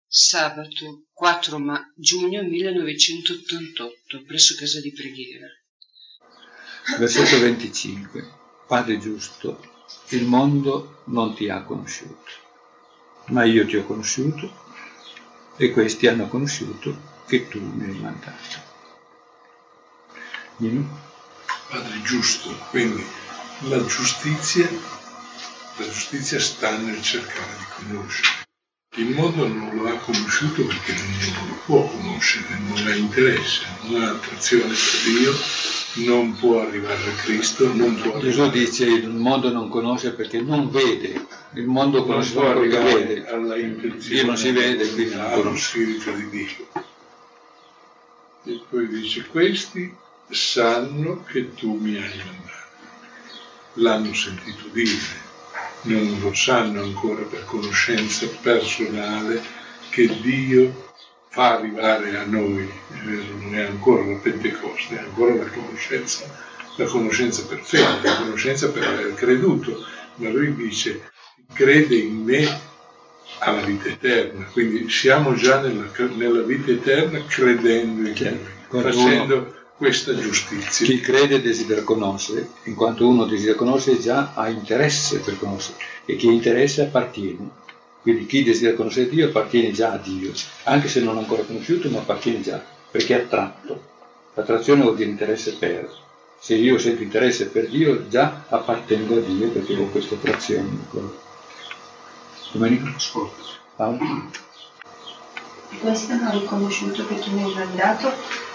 Sabato 4 giugno 1988, presso casa di preghiera. Versetto 25. Padre giusto, il mondo non ti ha conosciuto, ma io ti ho conosciuto e questi hanno conosciuto che tu mi hai mandato. Padre giusto, quindi la giustizia sta nel cercare di conoscere. Il mondo non lo ha conosciuto perché non lo può conoscere, non ha interesse, non ha attrazione per Dio, non può arrivare a Cristo, non può arrivare. Gesù dice il mondo non conosce perché non vede, il mondo conosce non può perché arrivare vede. alla intenzione. Dio non si vede, quindi non allo conosce. Spirito di Dio. E poi dice, questi sanno che tu mi hai mandato. L'hanno sentito dire. Non lo sanno ancora per conoscenza personale che Dio fa arrivare a noi, non è ancora la Pentecoste, è ancora la conoscenza per fede, la conoscenza per aver creduto, ma lui dice crede in me alla vita eterna, quindi siamo già nella vita eterna credendo in lui, facendo questa giustizia. Chi crede desidera conoscere, in quanto uno desidera conoscere già ha interesse per conoscere, e chi ha interesse appartiene. Quindi chi desidera conoscere Dio appartiene già a Dio, anche se non l'ha ancora conosciuto, ma appartiene già, perché è attratto. L'attrazione vuol dire interesse per. Se io sento interesse per Dio, già appartengo a Dio perché ho questa attrazione. Domenico? Paolo? Questi hanno riconosciuto che tu mi hai mandato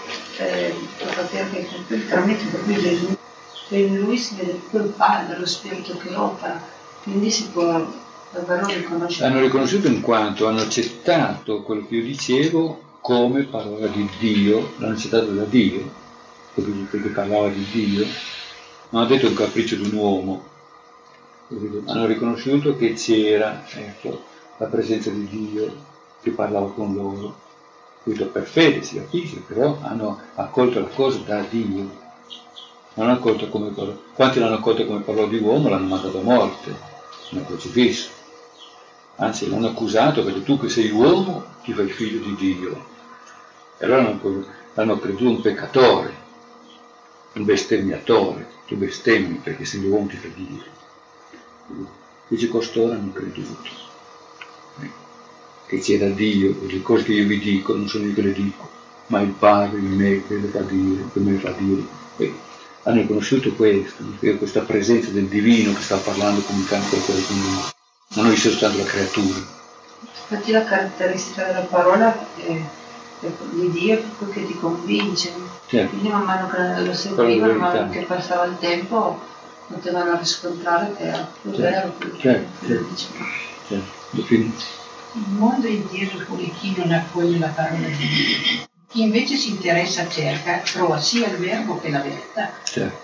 tramite proprio Gesù, e in lui si vede proprio il Padre, lo Spirito che opera, quindi si può davvero riconoscere. Hanno riconosciuto in quanto hanno accettato quello che io dicevo come parola di Dio, l'hanno accettato da Dio, perché parlava di Dio, non ha detto un capriccio di un uomo, hanno riconosciuto che c'era la presenza di Dio che parlava con loro. Per fede si capisce, però hanno accolto la cosa da Dio, non hanno accolto come parola. Quanti l'hanno accolto come parola di uomo l'hanno mandato a morte, l'hanno crocifisso, anzi l'hanno accusato perché tu che sei uomo ti fai figlio di Dio, e allora l'hanno creduto un peccatore, un bestemmiatore, tu bestemmi perché sei uomo ti fai Dio. Invece costoro hanno creduto che c'era Dio, e le cose che io vi dico non sono io che le dico, ma il Padre in me che le fa dire, che me le fa dire. E hanno riconosciuto questo, questa presenza del divino che sta parlando, comunicando con noi, non noi soltanto la creatura. Infatti la caratteristica della parola di Dio è proprio che ti convince, certo. Quindi man mano che lo seguivano, man mano che passava il tempo, potevano riscontrare che era proprio vero quello che diceva. Il mondo intero come chi non accoglie la parola di Dio. Chi invece si interessa, cerca, trova sia il verbo che la verità. Certo.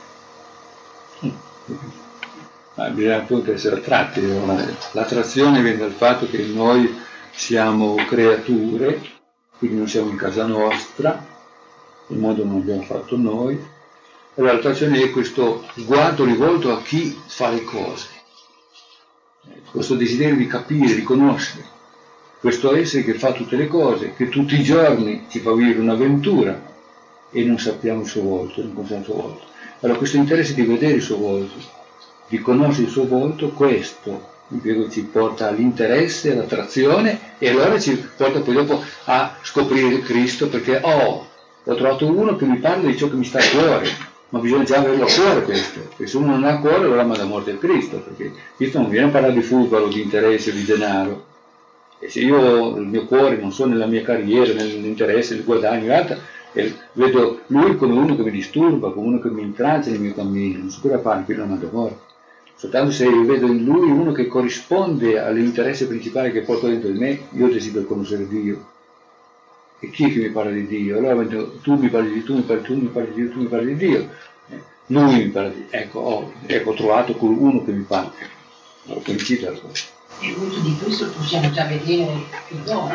Ma bisogna appunto essere attratti. L'attrazione viene dal fatto che noi siamo creature, quindi non siamo in casa nostra, il mondo non l'abbiamo fatto noi. E l'attrazione è questo sguardo rivolto a chi fa le cose, questo desiderio di capire, di conoscere. Questo essere che fa tutte le cose, che tutti i giorni ci fa vivere un'avventura e non sappiamo il suo volto, non conosciamo il suo volto. Allora questo interesse di vedere il suo volto, di conoscere il suo volto, questo ci porta all'interesse, all'attrazione, e allora ci porta poi dopo a scoprire Cristo, perché ho trovato uno che mi parla di ciò che mi sta a cuore, ma bisogna già averlo a cuore questo, perché se uno non ha a cuore allora manda a morte a Cristo, perché Cristo non viene a parlare di football o di interesse o di denaro. E se io il mio cuore non sono nella mia carriera, nell'interesse, nel guadagno, vedo lui come uno che mi disturba, come uno che mi intralcia nel mio cammino, non so cosa fare, qui non mando a morte. Soltanto se io vedo in lui uno che corrisponde all'interesse principale che porto dentro di me, io desidero conoscere Dio. E chi è che mi parla di Dio? Allora tu mi parli di tu, mi parli di Dio, tu mi parli di Dio. Lui mi parla di Dio. Ecco, ho trovato uno che mi parla. Ho coinciso la cosa. E molto di questo possiamo già vedere più dopo.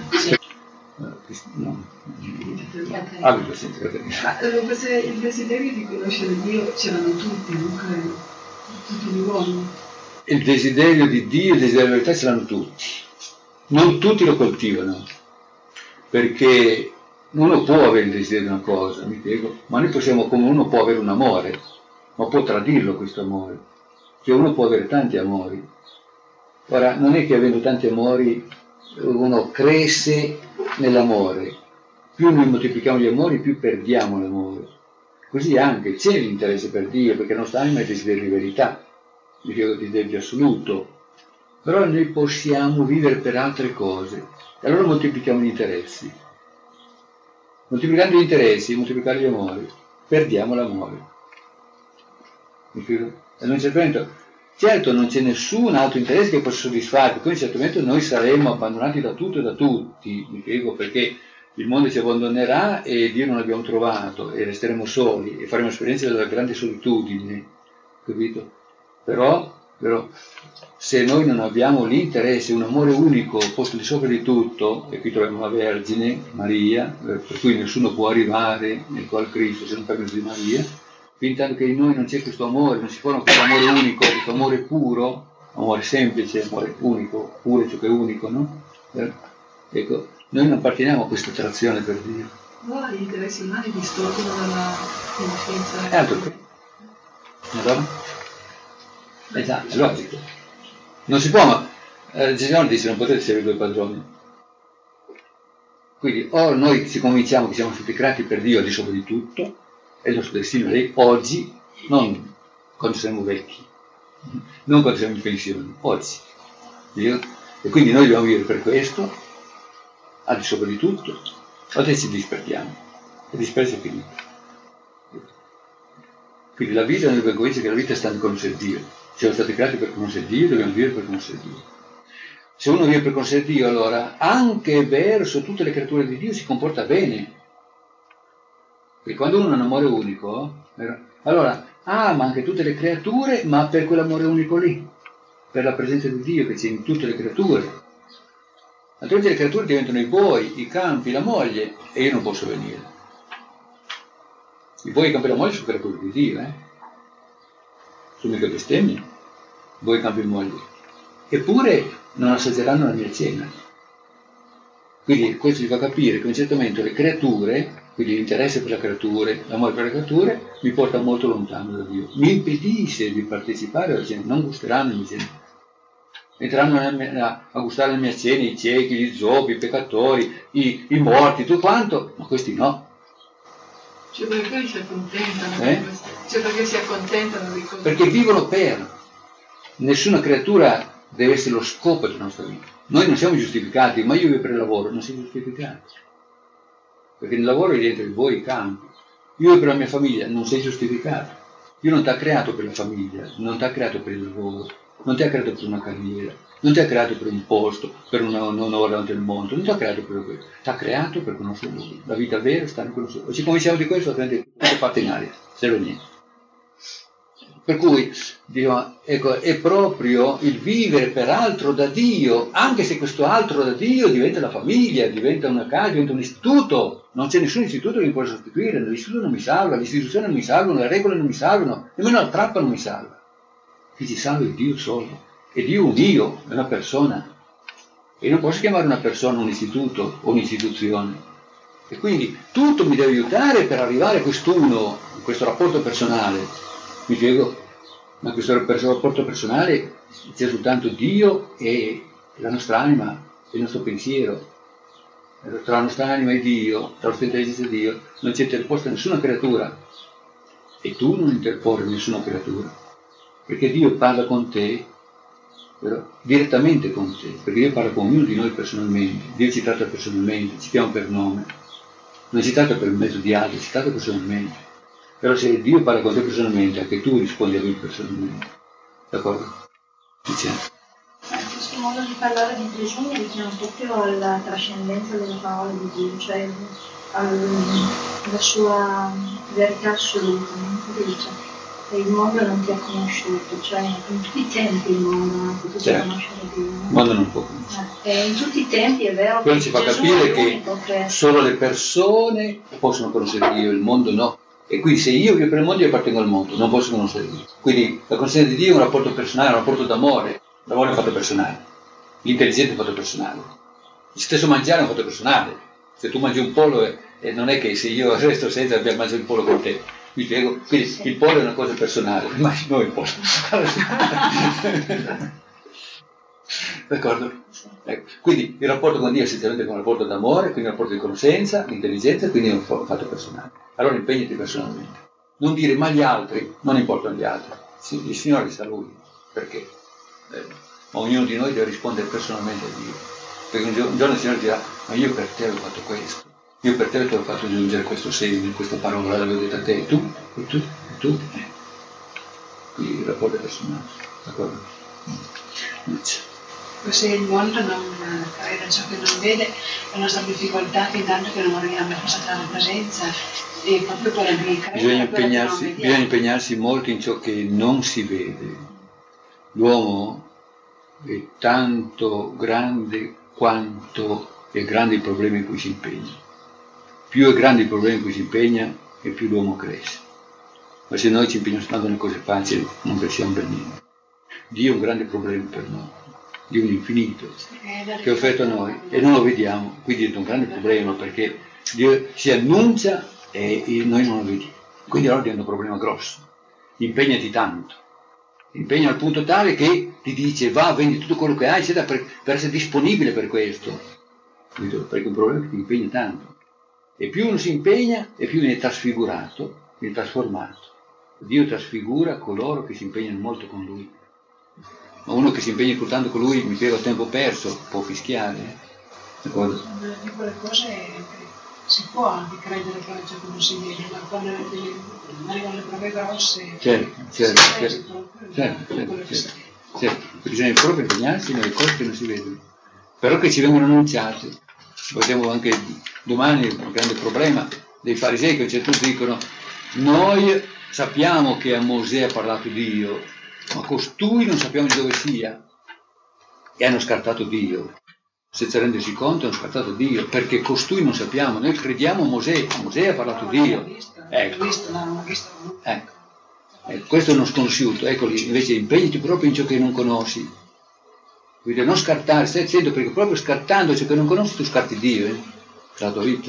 No. Ma il desiderio di conoscere Dio c'erano tutti, tutti gli uomini. Il desiderio di Dio, il desiderio della verità ce l'hanno tutti. Non tutti lo coltivano, perché uno può avere il desiderio di una cosa, mi spiego, ma noi possiamo, come uno può avere un amore, ma può tradirlo questo amore. Cioè uno può avere tanti amori. Ora, non è che avendo tanti amori uno cresce nell'amore. Più noi moltiplichiamo gli amori, più perdiamo l'amore. Così anche c'è l'interesse per Dio, perché la nostra anima è desiderio di verità, desiderio di assoluto. Però noi possiamo vivere per altre cose. E allora moltiplichiamo gli interessi. Moltiplicando gli interessi, moltiplicare gli amori, perdiamo l'amore. E in un certo momento, certo non c'è nessun altro interesse che possa soddisfare, perché in un certo momento noi saremo abbandonati da tutto e da tutti, mi spiego, perché il mondo ci abbandonerà e Dio non l'abbiamo trovato e resteremo soli e faremo esperienza della grande solitudine, capito? Però se noi non abbiamo l'interesse, un amore unico posto di sopra di tutto, e qui troviamo la Vergine, Maria, per cui nessuno può arrivare nel cuore Cristo se non per mezzo di Maria, fin tanto che in noi non c'è questo amore, non si forma questo amore unico, questo amore puro, amore semplice, amore unico, puro ciò che è unico, no? Ecco, noi non apparteniamo a questa attrazione per Dio. Allora gli interessi umani distorcono dalla conoscenza. È altro che. Allora? Esatto, è logico. Non si può, ma il Signore dice non potete servire due padroni. Quindi o noi ci convinciamo che siamo stati creati per Dio al di sopra di tutto, e il nostro destino è oggi, non quando saremo vecchi, non quando siamo in pensione, oggi. E quindi noi dobbiamo vivere per questo, al di sopra di tutto, o ci disperdiamo. E dispersi è finito. Quindi la vita, noi dobbiamo dire che la vita sta in conoscere Dio. Siamo stati creati per conoscere Dio, dobbiamo vivere per conoscere Dio. Se uno vive per conoscere Dio, allora anche verso tutte le creature di Dio si comporta bene. Perché quando uno ha un amore unico, allora ama anche tutte le creature, ma per quell'amore unico lì, per la presenza di Dio che c'è in tutte le creature. Altrimenti le creature diventano i buoi, i campi, la moglie, e io non posso venire. I buoi, i campi e la moglie sono creature di Dio, sono mica bestemmie, buoi, campi e moglie. Eppure non assaggeranno la mia cena. Quindi questo ci fa capire che in un certo momento le creature, quindi l'interesse per le creature, l'amore per le creature, mi porta molto lontano da Dio. Mi impedisce di partecipare alla cena, non gusteranno la mia cena. Entreranno a gustare la mia cena i ciechi, gli zoppi, i peccatori, i morti, tutto quanto, ma questi no. Cioè perché si accontentano? Cioè perché si accontentano di cose? Perché vivono per. Nessuna creatura deve essere lo scopo della nostra vita. Noi non siamo giustificati, ma io vivo per il lavoro, non siamo giustificati. Perché nel lavoro rientra il voi, i campi. Io vivo per la mia famiglia, non sei giustificato. Dio non ti ha creato per la famiglia, non ti ha creato per il lavoro, non ti ha creato per una carriera, non ti ha creato per un posto, per una ora davanti al mondo, non ti ha creato per questo. Ti ha creato per conoscere Lui. La vita vera sta in conoscere. O ci convinciamo di questo, altrimenti tutto parte in aria, serve niente. Per cui, Dio, ecco, è proprio il vivere per altro da Dio, anche se questo altro da Dio diventa la famiglia, diventa una casa, diventa un istituto. Non c'è nessun istituto che mi può sostituire, l'istituto non mi salva, l'istituzione non mi salvano, le regole non mi salvano, nemmeno la trappa non mi salva. Chi ci salva è Dio solo. E Dio è un Dio, è una persona. E non posso chiamare una persona un istituto o un'istituzione. E quindi tutto mi deve aiutare per arrivare a quest'uno, questo rapporto personale. Mi spiego? Ma questo rapporto personale c'è soltanto Dio e la nostra anima, e il nostro pensiero. Tra la nostra anima e Dio, tra la nostra intelligenza e Dio, non c'è interposta nessuna creatura. E tu non interporre nessuna creatura. Perché Dio parla con te, però, direttamente con te, perché Dio parla con ognuno di noi personalmente, Dio ci tratta personalmente, ci chiama per nome, non ci tratta per mezzo di altri, ci tratta personalmente. Però se Dio parla con te personalmente, anche tu rispondi a Lui personalmente. D'accordo? Questo modo di parlare di Gesù mi richiama proprio alla trascendenza delle parole di Dio, cioè alla sua verità assoluta, no? Dice. Il mondo non ti ha conosciuto, cioè in tutti i tempi il mondo non ha potuto conoscere Dio. Il mondo non può conoscere. E in tutti i tempi è vero quello che ci fa Gesù capire che solo le persone possono conoscere Dio, il mondo no. E quindi se io vivo per il mondo io appartengo al mondo, non posso conoscere Dio. Quindi la conoscenza di Dio è un rapporto personale, un rapporto d'amore. L'amore è fatto personale, l'intelligenza è fatto personale. Il stesso mangiare è un fatto personale. Se tu mangi un pollo e non è che se io resto senza abbiamo mangiato il pollo con te. Mi spiego? Quindi il pollo è una cosa personale, ma noi il pollo. D'accordo? Ecco. Quindi il rapporto con Dio è essenzialmente un rapporto d'amore, quindi un rapporto di conoscenza, di intelligenza, quindi è un fatto personale. Allora impegnati personalmente. Non dire ma gli altri, non importano gli altri. Il Signore sa Lui. Perché? Ma ognuno di noi deve rispondere personalmente a Dio. Perché un giorno il Signore dirà, ma io per te ho fatto questo. Io per te ti ho fatto aggiungere questo segno, questa parola, l'avevo detta a te, e tu, e tu, e tu. Quindi il rapporto è personale. D'accordo? Se il mondo non crede ciò che non vede, la nostra difficoltà è tanto che non arriviamo a passare la presenza e proprio quella di credere. Bisogna impegnarsi molto in ciò che non si vede. L'uomo è tanto grande quanto è grande il problema in cui si impegna. Più è grande il problema in cui si impegna e più l'uomo cresce. Ma se noi ci impegniamo soltanto nelle cose facili non cresciamo per niente. Dio è un grande problema per noi. Dio è un infinito che è offerto a noi e non lo vediamo, quindi è un grande problema perché Dio si annuncia e noi non lo vediamo. Quindi allora diventa un problema grosso. Impegnati tanto. Impegna al punto tale che ti dice va, vendi tutto quello che hai, eccetera, per essere disponibile per questo. Perché è un problema che ti impegna tanto. E più uno si impegna e più viene trasfigurato, viene trasformato. Dio trasfigura coloro che si impegnano molto con Lui. Ma uno che si impegna soltanto con Lui, mi spiego a tempo perso, può fischiare. Di quelle cose si può anche credere che ciò che non si vede, ma quando arrivano le prove grosse, certo. Bisogna proprio impegnarsi nelle cose che non si vedono, però che ci vengono annunciate. Vediamo anche domani il grande problema dei farisei che a un certo punto dicono noi sappiamo che a Mosè ha parlato Dio, ma costui non sappiamo di dove sia, e hanno scartato Dio. Senza rendersi conto hanno scartato Dio, perché costui non sappiamo, noi crediamo a Mosè ha parlato Dio. Ecco, questo è uno sconosciuto, eccoli, invece impegnati proprio in ciò che non conosci. Quindi non scartare, stai attento, perché proprio scartando ciò che non conosci tu scarti Dio, la tua vita.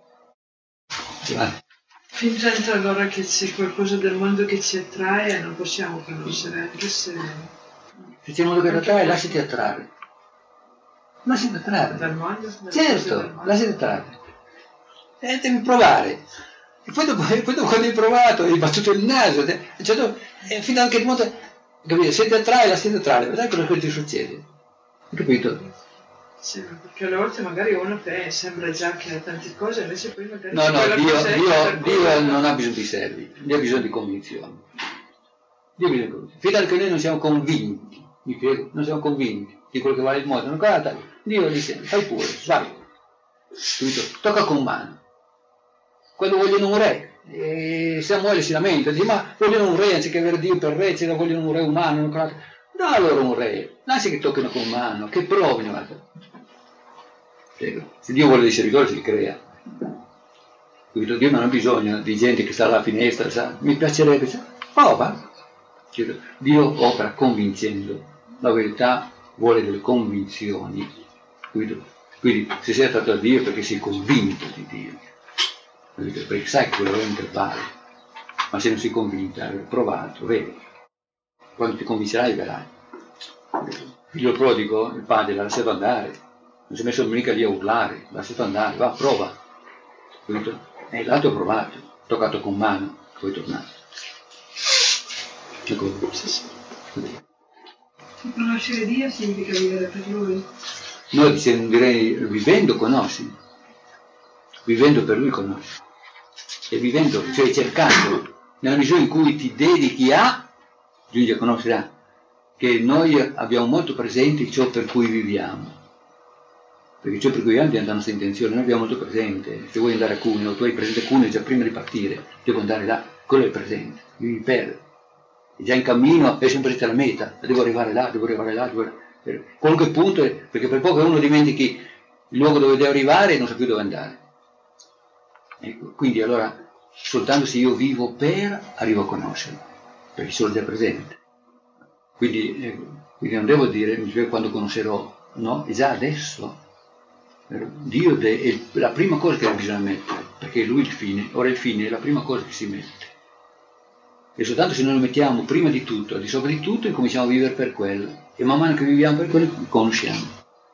Fin tanto allora che c'è qualcosa del mondo che ci attrae non possiamo conoscere, anche se c'è il mondo che ti attrae, lasciati attrarre. Lasciati attrarre. Dal mondo? Certo, lasciati attrarre. Devi provare. E poi dopo quando hai provato, hai battuto il naso, fino anche il mondo, capito? Se ti attrae, lasciati attrarre, vedrai quello che ti succede. Hai capito? Sì, perché alle volte magari uno sembra già che ha tante cose, invece poi magari... No, Dio non ha bisogno di servi, Dio ha bisogno di convinzioni. Fidate che noi non siamo convinti, mi spiego, non siamo convinti di quello che vale il mondo, Dio dice, fai pure, vai, tocca con mano. Quando vogliono un re, Samuele si lamenta, dice, ma vogliono un re anziché avere Dio per re, se vogliono un re umano, da loro un re, lascia che toccano con mano, che provino. Se Dio vuole dei servitori si crea. Dio non ha bisogno di gente che sta alla finestra, sa, mi piacerebbe, prova. Dio opera convincendo, la verità vuole delle convinzioni. Quindi se sei attratto a Dio è perché sei convinto di Dio, perché sai che quello veramente vale, ma se non sei convinto, hai provato, vedi. Quando ti convincerai verrai. Il figlio prodigo, il padre l'ha lasciato andare, non si è messo mica lì a urlare, l'ha lasciato andare, va, prova. E l'altro ha provato, toccato con mano, poi è tornato. Conoscere Dio significa vivere per Lui. No, direi vivendo conosci, vivendo per Lui conosci. E vivendo, cioè cercando, nella misura in cui ti dedichi a, giungi a conoscere che noi abbiamo molto presente ciò per cui viviamo, perché ciò per cui viviamo diventa la nostra intenzione, noi abbiamo molto presente. Se vuoi andare a Cuneo, tu hai presente Cuneo già prima di partire, devo andare là, quello è presente, vivi per, è già in cammino, è sempre la meta, devo arrivare là, qualunque punto, perché per poco uno dimentichi il luogo dove deve arrivare e non sa più dove andare. Ecco, quindi allora soltanto se io vivo per, arrivo a conoscerlo, perché sono già presente. Quindi non devo dire quando conoscerò, no, è già adesso. Dio è la prima cosa che bisogna mettere, perché è Lui il fine. Ora il fine è la prima cosa che si mette. E soltanto se noi lo mettiamo prima di tutto, al di sopra di tutto, incominciamo a vivere per quello. E man mano che viviamo per quello, conosciamo.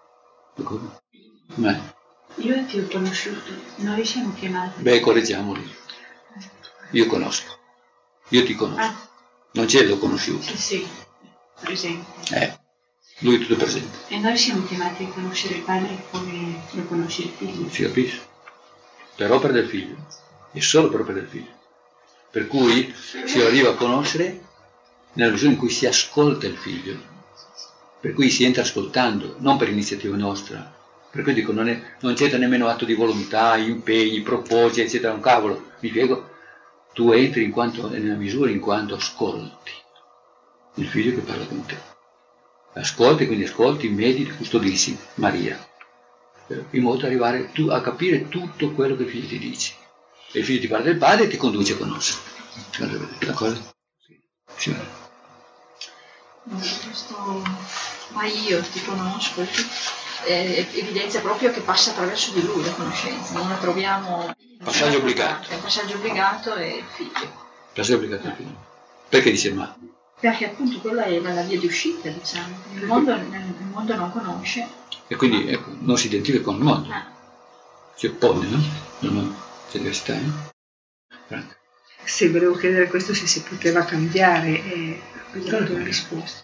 Io ti ho conosciuto, noi siamo chiamati. Beh, correggiamoli. Io conosco. Io ti conosco. Non c'è l'ho conosciuto. Sì, presente. Lui è tutto presente. E noi siamo chiamati a conoscere il Padre come lo conosce il Figlio. Si capisce? Per opera del Figlio. E solo per opera del Figlio. Per cui si arriva a conoscere nella misura in cui si ascolta il Figlio. Per cui si entra ascoltando, non per iniziativa nostra. Per cui dico, non c'entra nemmeno atto di volontà, impegni, propositi, eccetera, un cavolo. Mi spiego? Tu entri nella misura in quanto ascolti il Figlio che parla con te. Ascolti, quindi ascolti, mediti, custodisci Maria, in modo da arrivare a capire tutto quello che il Figlio ti dice. E il Figlio ti parla del Padre e ti conduce a conoscere. D'accordo? Sì. Ma io ti conosco, evidenzia proprio che passa attraverso di lui la conoscenza, non la troviamo. Passaggio obbligato. È un passaggio obbligato e il Figlio. Passaggio obbligato al Figlio. Perché dice ma? Perché appunto quella è la via di uscita, diciamo. Il mondo non conosce. E quindi non si identifica con il mondo. Si oppone, no? Non c'è diversità, no? Sì, volevo chiedere questo se si poteva cambiare e ho dato una risposta.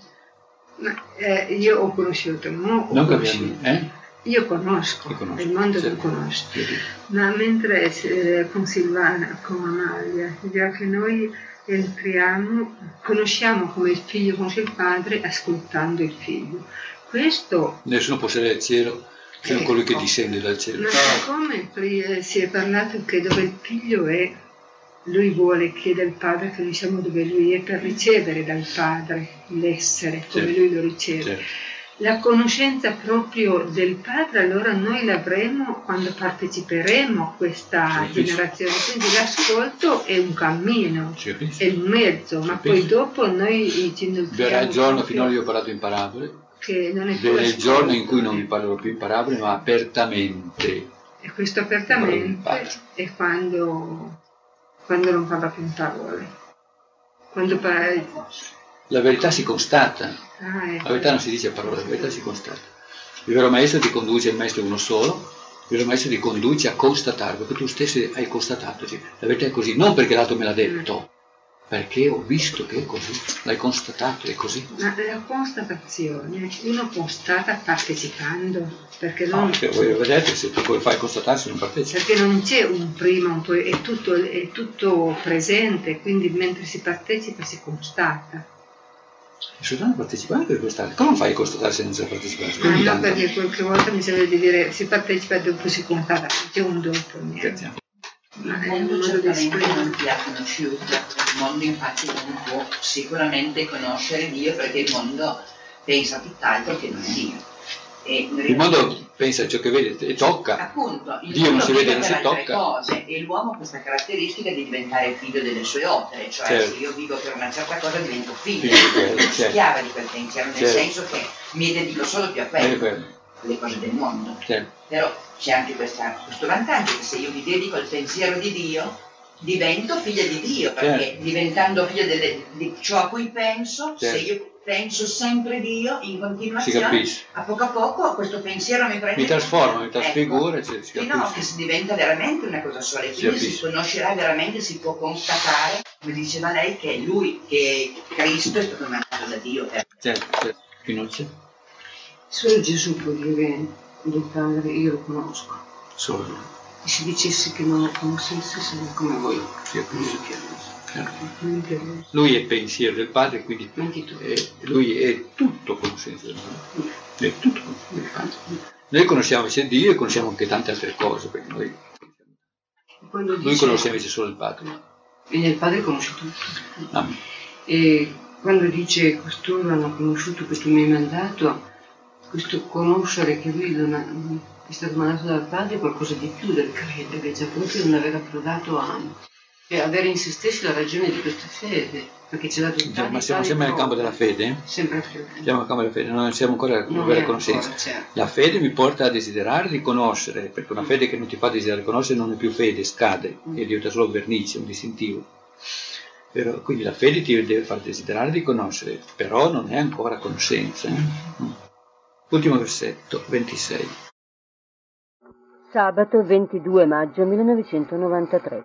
Io ho conosciuto, non capisci, Io conosco, il mondo lo conosco, ma mentre con Silvana, con Amalia, già che noi entriamo, conosciamo come il figlio conosce il padre ascoltando il figlio. Questo nessuno può salire al cielo se non colui che discende dal cielo. Ma siccome si è parlato che dove il figlio è, lui vuole chiedere al padre che noi siamo dove lui è per ricevere dal padre l'essere come lui lo riceve. La conoscenza proprio del padre allora noi l'avremo quando parteciperemo a questa generazione, quindi l'ascolto è un cammino, è un mezzo, ma poi dopo noi ci verrà il giorno, finora io ho parlato in parabole, che non è verrà il giorno in cui non vi parlerò più in parabole ma apertamente. E questo apertamente è quando non parla più in parole, quando la verità si constata. La verità non si dice a parole, la verità si constata. Il vero maestro ti conduce, il maestro è uno solo, il vero maestro ti conduce a constatare, perché tu stesso hai constatato, la verità è così, non perché l'altro me l'ha detto, perché ho visto che è così, l'hai constatato, è così. Ma la constatazione uno constata partecipando, perché non... voi vedete, se tu come fai a constatare se non partecipi. Perché non c'è un prima, un poi, è tutto presente, quindi mentre si partecipa si constata. E soltanto partecipare per quest'anno. Come fai a constatare senza partecipare? No, perché qualche volta mi sembra di dire si partecipa e dopo si constata, c'è un dopo. Il mondo certamente non ti ha conosciuto, il mondo infatti non può sicuramente conoscere Dio perché il mondo pensa tutt'altro che non è Dio. Il mondo pensa a ciò che vede e tocca. Appunto, Dio non si vede, non si tocca. Cose, e l'uomo ha questa caratteristica di diventare figlio delle sue opere, cioè se io vivo per una certa cosa divento figlio, schiava di quel pensiero, nel senso che mi dedico solo più a quello, le cose del mondo. Però c'è anche questo vantaggio che se io mi dedico al pensiero di Dio divento figlia di Dio, perché diventando figlia di ciò a cui penso, se io penso sempre Dio in continuazione, a poco questo pensiero mi prende, mi trasforma, mi trasfigura, fino a che si diventa veramente una cosa sola, e quindi si conoscerà veramente, si può constatare, come diceva lei, che lui, che Cristo è stato mandato da Dio. Certo, qui non c'è. Solo Gesù può dire del Padre, io lo conosco. Solo lui. E se dicessi che non lo conoscessi sarebbe come voi. Lui è pensiero del Padre, quindi lui è tutto conoscenza del Padre. È tutto conoscenza del Padre. Noi conosciamo invece Dio e conosciamo anche tante altre cose, perché noi conosciamo invece solo il Padre. E nel Padre conosce tutto. Amen. E quando dice costoro hanno conosciuto che tu mi hai mandato, questo conoscere che lui è stato mandato dal Padre è qualcosa di più del credere, cioè proprio non aver approdato a e avere in se stessi la ragione di questa fede, perché c'è da adottare. Ma siamo sempre nel campo della fede? Sempre più. Siamo nel campo della fede, non siamo ancora a vera conoscenza. Certo. La fede mi porta a desiderare di conoscere, perché una fede che non ti fa desiderare di conoscere non è più fede, scade, e diventa solo vernice, un distintivo. Però, quindi la fede ti deve far desiderare di conoscere, però non è ancora conoscenza. Ultimo versetto, 26. Sabato 22 maggio 1993.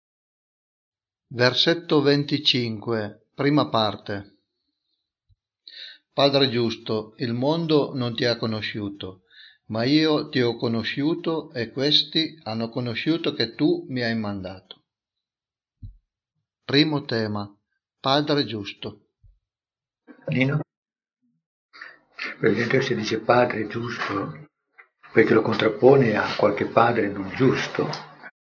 Versetto 25, prima parte. Padre giusto, il mondo non ti ha conosciuto, ma io ti ho conosciuto e questi hanno conosciuto che tu mi hai mandato. Primo tema, Padre giusto. Nino? Per esempio si dice padre giusto perché lo contrappone a qualche padre non giusto.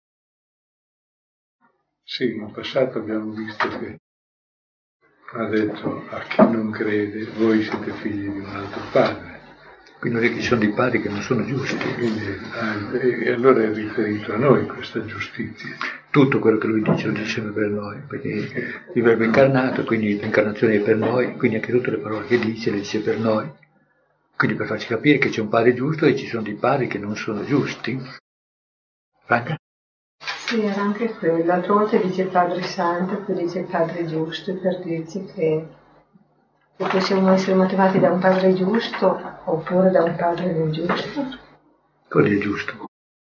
Sì, in passato abbiamo visto che ha detto a chi non crede, voi siete figli di un altro padre. Quindi non è che ci sono dei padri che non sono giusti. E allora è riferito a noi questa giustizia. Tutto quello che lui dice lo dice per noi, perché il verbo incarnato, quindi l'incarnazione è per noi, quindi anche tutte le parole che dice le dice per noi. Quindi per farci capire che c'è un padre giusto e ci sono dei padri che non sono giusti. Franca? Sì, era anche quello. L'altra volta dice Padre Santo, poi dice Padre Giusto, per dirci che possiamo essere motivati da un Padre giusto oppure da un Padre non giusto. Cosa è giusto?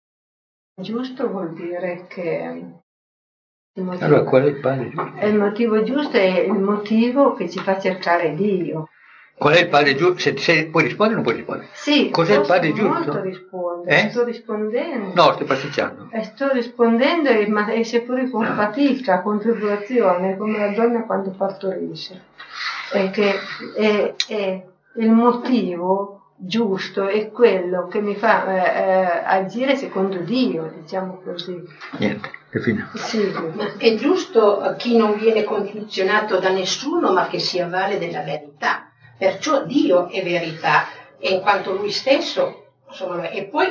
Giusto vuol dire che... Allora qual è il Padre giusto? Il motivo giusto è il motivo che ci fa cercare Dio. Qual è il Padre giusto? Se puoi rispondere o non puoi rispondere? Sì, cos'è il Padre giusto? Molto rispondere. Sto rispondendo. No, sto pasticciando. Sto rispondendo e seppure con fatica, con tribolazione, come la donna quando partorisce. È che è il motivo giusto è quello che mi fa agire secondo Dio, diciamo così. Niente, che fine. Sì. Ma è giusto chi non viene condizionato da nessuno ma che si avvale della verità. Perciò Dio è verità, in quanto Lui stesso, insomma, e poi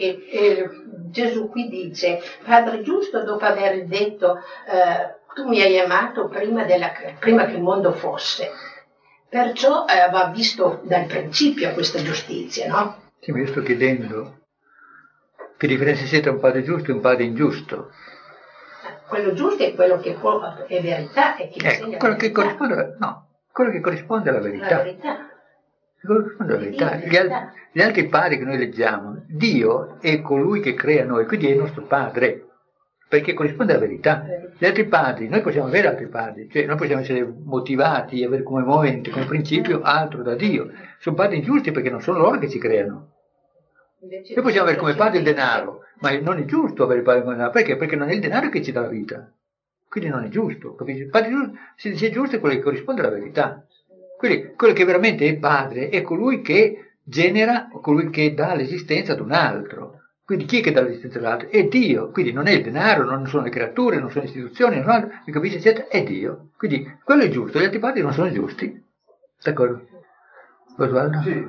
Gesù qui dice, Padre giusto, dopo aver detto, tu mi hai amato prima che il mondo fosse. Perciò va visto dal principio questa giustizia, no? Sì, ma io sto chiedendo che differenza c'è tra un padre giusto e un padre ingiusto. Quello giusto è quello che è verità e che insegna quello la che verità. corrisponde, no. Quello che corrisponde alla verità. La verità. Corrisponde alla verità. Gli altri padri che noi leggiamo, Dio è colui che crea noi, quindi è il nostro padre, perché corrisponde alla verità. Gli altri padri, noi possiamo avere altri padri, cioè noi possiamo essere motivati, avere come movente, come principio altro da Dio. Sono padri ingiusti perché non sono loro che ci creano. Noi possiamo avere come padre il denaro, ma non è giusto avere il padre come denaro, perché? Perché non è il denaro che ci dà la vita. Quindi non è giusto, capisci? Il padre giusto, se dice giusto è quello che corrisponde alla verità. Quindi quello che veramente è padre è colui che genera, colui che dà l'esistenza ad un altro. Quindi chi è che dà l'esistenza all'altro? È Dio. Quindi non è il denaro, non sono le creature, non sono le istituzioni, non altro, mi capisci, eccetera, è Dio. Quindi quello è giusto, gli altri padri non sono giusti. D'accordo? Osvaldo? Sì.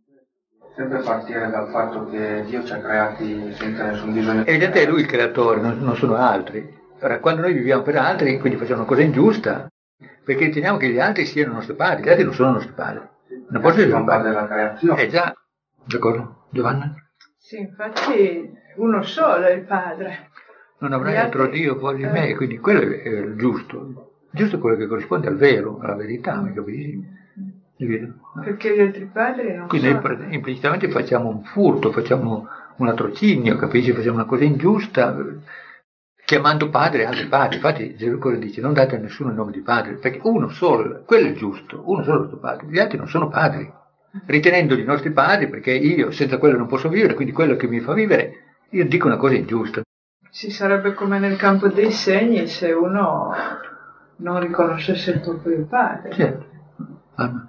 Sempre partire dal fatto che Dio ci ha creati senza nessun bisogno. Evidentemente è Lui il creatore, non sono altri. Ora, quando noi viviamo per altri, quindi facciamo una cosa ingiusta, perché riteniamo che gli altri siano i nostri padri, gli altri non sono i nostri padri. Non possono essere padri della creazione. Già, d'accordo. Giovanna? Sì, infatti uno solo è il padre. Non avrai altro Dio fuori di me, quindi quello è il giusto. Il giusto è quello che corrisponde al vero, alla verità, mi capisci? Perché gli altri padri non quindi sono. Quindi implicitamente facciamo un furto, facciamo un latrocinio, capisci? Facciamo una cosa ingiusta, chiamando padre altri padri. Infatti Gesù cosa dice? Non date a nessuno il nome di padre, perché uno solo, quello è il giusto, uno solo è il nostro padre, gli altri non sono padri, ritenendoli i nostri padri, perché io senza quello non posso vivere, quindi quello che mi fa vivere, io dico una cosa ingiusta. Ci sarebbe come nel campo dei segni se uno non riconoscesse il proprio padre. Certo. Anna.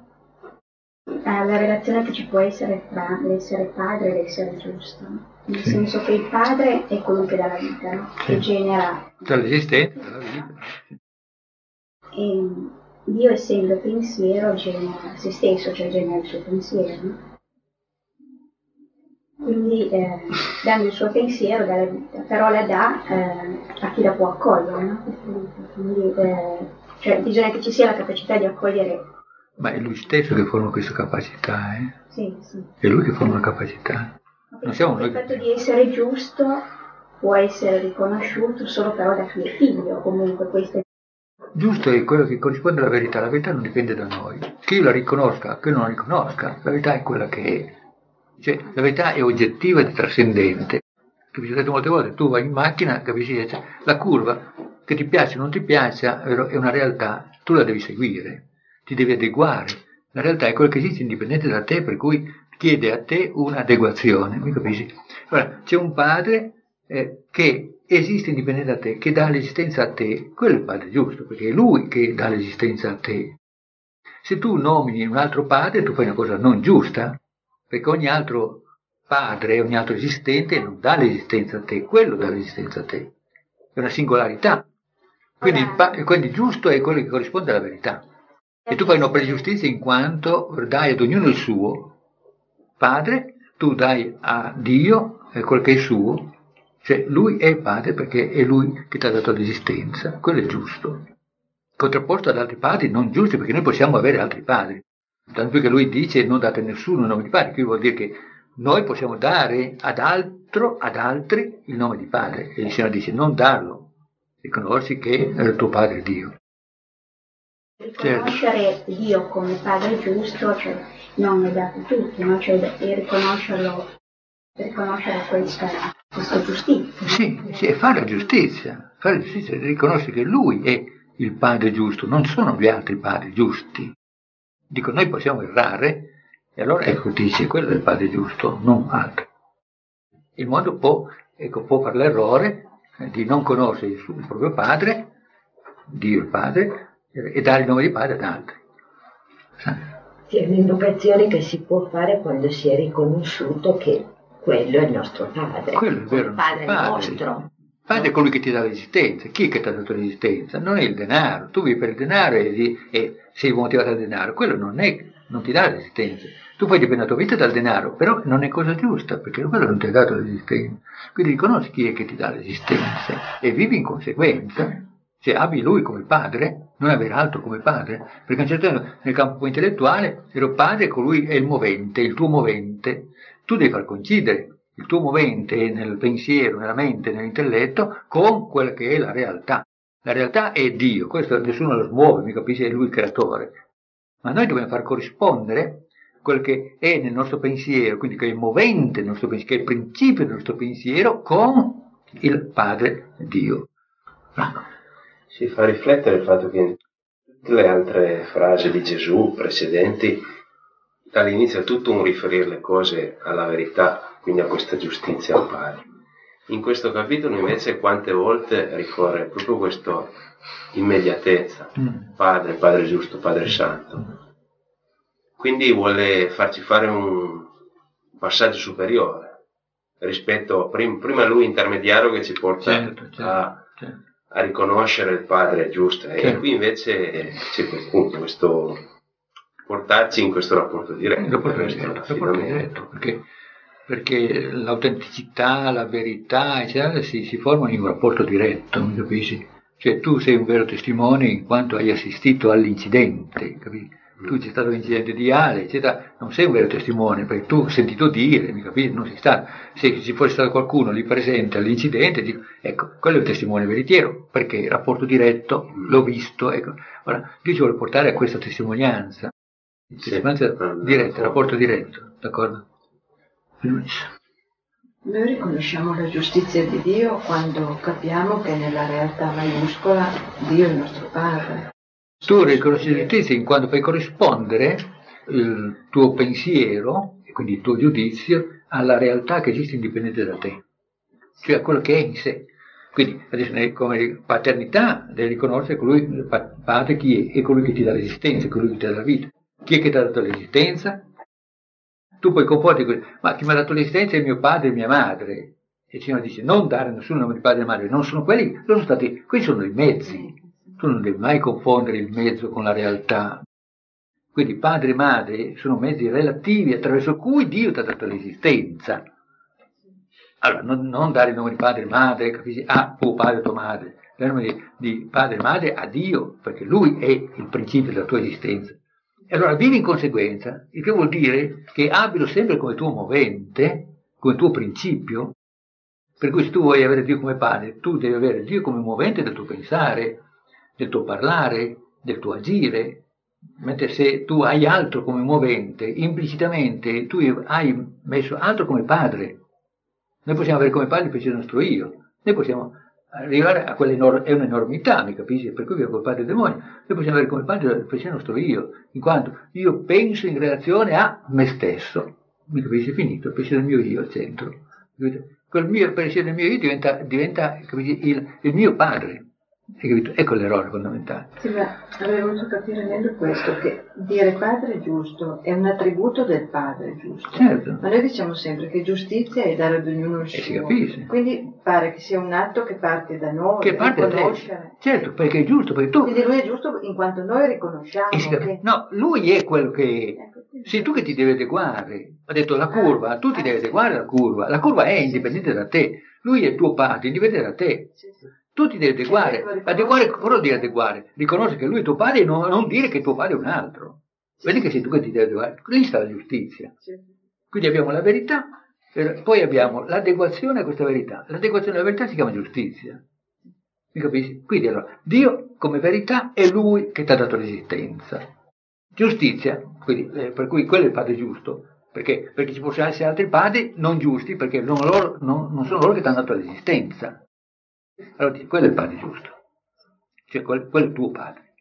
La relazione che ci può essere tra l'essere padre e l'essere giusto, nel senso che il padre è colui che dà la vita, no? Che genera dall'esistenza, dalla vita. E Dio, essendo pensiero, genera se stesso, cioè genera il suo pensiero, no? Quindi dando il suo pensiero, dà la vita, però la dà a chi la può accogliere, no? Quindi cioè, bisogna che ci sia la capacità di accogliere. Ma è lui stesso che forma questa capacità, eh? Sì, sì. È lui che forma la capacità. Non siamo noi. Il fatto di essere giusto può essere riconosciuto solo però da chi è figlio, comunque questo è. Giusto è quello che corrisponde alla verità. La verità non dipende da noi. Che io la riconosca, che non la riconosca, la verità è quella che è. Cioè, la verità è oggettiva ed è trascendente. Capisci? Ho detto molte volte, tu vai in macchina, capisci? Cioè, la curva, che ti piace o non ti piaccia, è una realtà, tu la devi seguire, ti devi adeguare. La realtà è quella che esiste indipendente da te, per cui chiede a te un'adeguazione, mi capisci? Allora, c'è un padre che esiste indipendente da te, che dà l'esistenza a te, quello è il padre giusto, perché è lui che dà l'esistenza a te. Se tu nomini un altro padre, tu fai una cosa non giusta, perché ogni altro padre, ogni altro esistente non dà l'esistenza a te, quello dà l'esistenza a te. È una singolarità. Quindi giusto è quello che corrisponde alla verità. E tu fai un'opera di giustizia in quanto dai ad ognuno il suo. Padre, tu dai a Dio quel che è suo, cioè lui è padre perché è lui che ti ha dato l'esistenza, quello è giusto. Contrapposto ad altri padri non giusti, perché noi possiamo avere altri padri. Tanto più che lui dice non date a nessuno il nome di padre, quindi vuol dire che noi possiamo dare ad altri il nome di padre. E il Signore dice non darlo, riconosci che è il tuo padre è Dio. Riconoscere Dio come padre giusto, cioè non è dato a tutti, no? Cioè riconoscere questa giustizia. Sì, è fare la giustizia, riconoscere che lui è il padre giusto, non sono gli altri padri giusti. Dico, noi possiamo errare, e allora ecco dice, quello è il padre giusto, non altro. Il mondo può fare l'errore di non conoscere il proprio padre, Dio il padre, e dare il nome di padre ad altri. Sì, è un'invocazione che si può fare quando si è riconosciuto che quello è il nostro padre. Quello è vero, il padre nostro. Il padre è colui che ti dà l'esistenza. Chi è che ti ha dato l'esistenza? Non è il denaro. Tu vivi per il denaro e sei motivato dal denaro. Quello non ti dà l'esistenza. Tu puoi dipendere la tua vita dal denaro, però non è cosa giusta, perché quello non ti ha dato l'esistenza. Quindi riconosci chi è che ti dà l'esistenza e vivi in conseguenza. Cioè abbi lui come padre, non avere altro come padre, perché a un certo punto nel campo intellettuale il padre colui è il movente, il tuo movente. Tu devi far coincidere il tuo movente nel pensiero, nella mente, nell'intelletto, con quella che è la realtà. La realtà è Dio, questo nessuno lo smuove, mi capisce, è lui il creatore. Ma noi dobbiamo far corrispondere quel che è nel nostro pensiero, quindi che è il movente del nostro pensiero, che è il principio del nostro pensiero, con il Padre Dio. Si fa riflettere il fatto che in tutte le altre frasi di Gesù precedenti, dall'inizio è tutto un riferire le cose alla verità, quindi a questa giustizia al Padre. In questo capitolo invece quante volte ricorre proprio questa immediatezza, Padre giusto, Padre santo. Quindi vuole farci fare un passaggio superiore rispetto a prima lui intermediario che ci porta a riconoscere il Padre giusto, e qui invece c'è questo portarci in questo rapporto diretto. Perché l'autenticità, la verità, eccetera, si formano in un rapporto diretto, mi capisci? Cioè tu sei un vero testimone in quanto hai assistito all'incidente, capisci? Tu c'è stato l'incidente di Ale, eccetera, non sei un vero testimone, perché tu hai sentito dire, mi capisci? Non sei stato. Se ci fosse stato qualcuno lì presente all'incidente, dico, ecco, quello è il testimone veritiero, perché il rapporto diretto, l'ho visto, ecco. Ora, Dio ci vuole portare a questa testimonianza diretta, rapporto diretto, d'accordo? Noi riconosciamo la giustizia di Dio quando capiamo che nella realtà maiuscola Dio è il nostro Padre. Tu riconosci la giustizia in quanto fai corrispondere il tuo pensiero, e quindi il tuo giudizio, alla realtà che esiste indipendente da te, cioè a quello che è in sé. Quindi, adesso come paternità devi riconoscere colui, il padre chi è colui che ti dà l'esistenza, colui che ti dà la vita. Chi è che ti ha dato l'esistenza? Tu puoi comporti così, ma chi mi ha dato l'esistenza è mio padre e mia madre. E il Signore dice, non dare a nessuno nome di padre e madre, non sono quelli, questi sono i mezzi. Tu non devi mai confondere il mezzo con la realtà. Quindi padre e madre sono mezzi relativi attraverso cui Dio ti ha dato l'esistenza. Allora, non dare il nome di padre e madre, capisci? A tuo padre e tua madre, dare il nome di padre e madre a Dio, perché Lui è il principio della tua esistenza. E allora vivi in conseguenza, il che vuol dire che abilo sempre come tuo movente, come tuo principio, per cui se tu vuoi avere Dio come padre, tu devi avere Dio come movente del tuo pensare, del tuo parlare, del tuo agire, mentre se tu hai altro come movente, implicitamente tu hai messo altro come padre. Noi possiamo avere come padre il pensiero nostro io, noi possiamo arrivare a quella è un'enormità, mi capisci? Per cui vivo col padre demonio, noi possiamo avere come padre il pensiero nostro io, in quanto io penso in relazione a me stesso, mi capisci? Finito, il pensiero del mio io al centro. Quel mio pensiero del mio io diventa capisci, il mio padre. Hai capito? Ecco l'errore fondamentale. Sì, ma avrei voluto capire meglio questo, che dire padre giusto è un attributo del padre giusto. Certo. Ma noi diciamo sempre che giustizia è dare ad ognuno il suo. Si capisce. Quindi pare che sia un atto che parte da noi, che parte riconoscere. Certo, perché è giusto, perché tu... Quindi lui è giusto in quanto noi riconosciamo che... No, lui è quello che è. Sei tu che ti devi adeguare. Ho detto la curva, tu ti devi adeguare alla curva. La curva è indipendente da te. Lui è tuo padre, indipendente da te. Tu ti devi adeguare. Adeguare, cosa vuol dire adeguare? Riconoscere che lui è tuo padre e non dire che tuo padre è un altro. Vedi che sei tu che ti devi adeguare. Lì sta la giustizia. Quindi abbiamo la verità, poi abbiamo l'adeguazione a questa verità. L'adeguazione alla verità si chiama giustizia. Mi capisci? Quindi allora, Dio come verità è lui che ti ha dato l'esistenza. Giustizia, quindi, per cui quello è il padre giusto. Perché ci possono essere altri padri non giusti, perché non sono loro che ti hanno dato l'esistenza. Allora quello è il padre giusto, cioè quello è il tuo padre.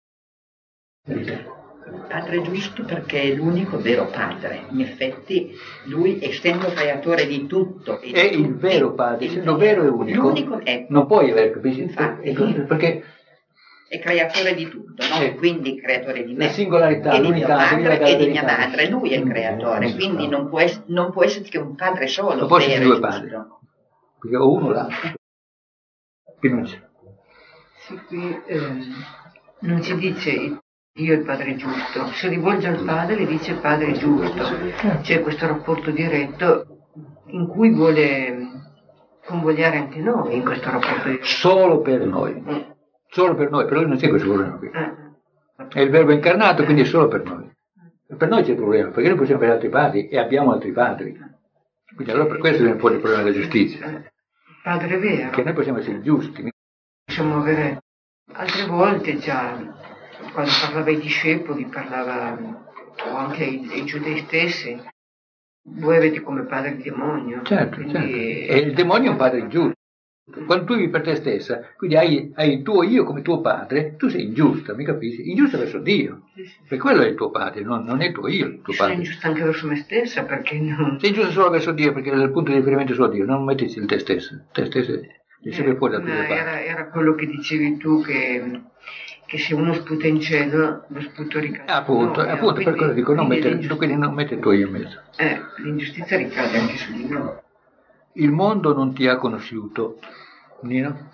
Padre giusto perché è l'unico vero padre, in effetti lui essendo creatore di tutto è il vero padre, essendo vero e unico, non puoi avere, capisci? Infatti, perché è creatore di tutto, no? Quindi creatore di me, la singolarità, e di mio padre e di mia verità. madre, lui è il creatore, quindi non può esserci che un padre solo. Non può esserci due padri, perché o uno o l'altro. Qui non c'è. Sì, qui non si dice io il padre giusto, si rivolge al padre e dice padre giusto. C'è questo rapporto diretto in cui vuole convogliare anche noi in questo rapporto diretto. Solo per noi, per lui non c'è questo problema qui. È il verbo incarnato, quindi è solo per noi. Per noi c'è il problema, perché noi possiamo avere altri padri e abbiamo altri padri. Quindi allora per questo viene fuori il problema della giustizia. Padre vero. Che noi possiamo essere giusti. Possiamo avere altre volte già, quando parlava ai discepoli, parlava o anche ai giudei stessi, voi avete come padre il demonio. Certo, certo. E il demonio è un padre ingiusto. Quando tu vivi per te stessa, quindi hai il tuo io come tuo padre, tu sei ingiusta, mi capisci? Ingiusta verso Dio. Per quello è il tuo padre, non è il tuo io, il tuo padre. Sono ingiusta anche verso me stessa, perché non... Sei ingiusta solo verso Dio, perché il punto di riferimento è solo Dio, non mettici il te stesso. Te stesso è sempre fuori da tutte le parti. Era quello che dicevi tu, che se uno sputa in cielo, lo sputo ricade. Appunto, quindi, per quello dico, quindi non mette il tuo io in mezzo. L'ingiustizia ricade anche su di noi. Il mondo non ti ha conosciuto, Nino?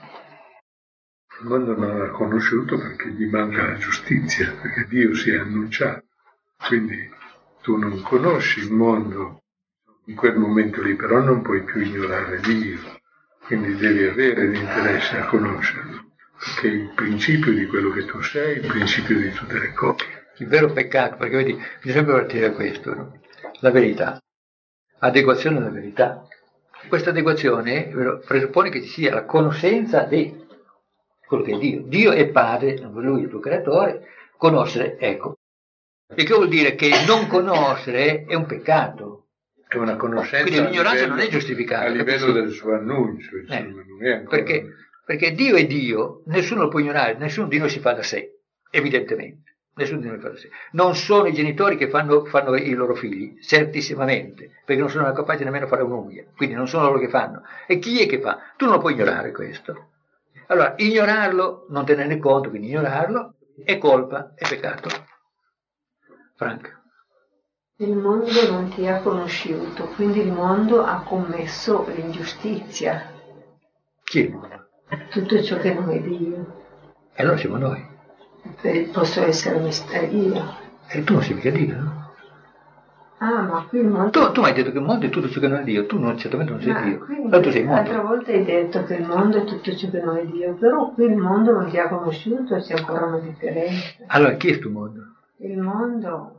Il mondo non l'ha conosciuto perché gli manca la giustizia, perché Dio si è annunciato. Quindi tu non conosci il mondo in quel momento lì, però non puoi più ignorare Dio. Quindi devi avere l'interesse a conoscerlo, perché è il principio di quello che tu sei, il principio di tutte le cose. Il vero peccato, perché vedi, bisogna sempre partire da questo, no? La verità, adeguazione alla verità. Questa adeguazione presuppone che ci sia la conoscenza di quello che è Dio. Dio è padre, lui è il tuo creatore, conoscere, ecco. E che vuol dire che non conoscere è un peccato. È una conoscenza. Quindi l'ignoranza non è giustificata. A livello del suo annuncio, insomma, non è ancora... perché Dio è Dio, nessuno lo può ignorare, nessuno di noi si fa da sé, evidentemente. Nessuno di noi fa da sé. Non sono i genitori che fanno i loro figli, certissimamente, perché non sono capaci nemmeno a fare un'unghia, quindi non sono loro che fanno. E chi è che fa? Tu non lo puoi ignorare questo. Allora, ignorarlo, non tenerne conto, quindi ignorarlo, è colpa, è peccato. Franca. Il mondo non ti ha conosciuto, quindi il mondo ha commesso l'ingiustizia. Chi è il mondo? Tutto ciò che non è Dio. E allora siamo noi. Posso essere io. E tu non sei mica Dio, no? ma qui il mondo... Tu mi hai detto che il mondo è tutto ciò che non è Dio, tu certamente non sei Dio. Quindi, Allora tu sei il mondo. altre volte hai detto che il mondo è tutto ciò che non è Dio, però qui il mondo non ti ha conosciuto e c'è ancora una differenza. Allora chi è questo mondo? Il mondo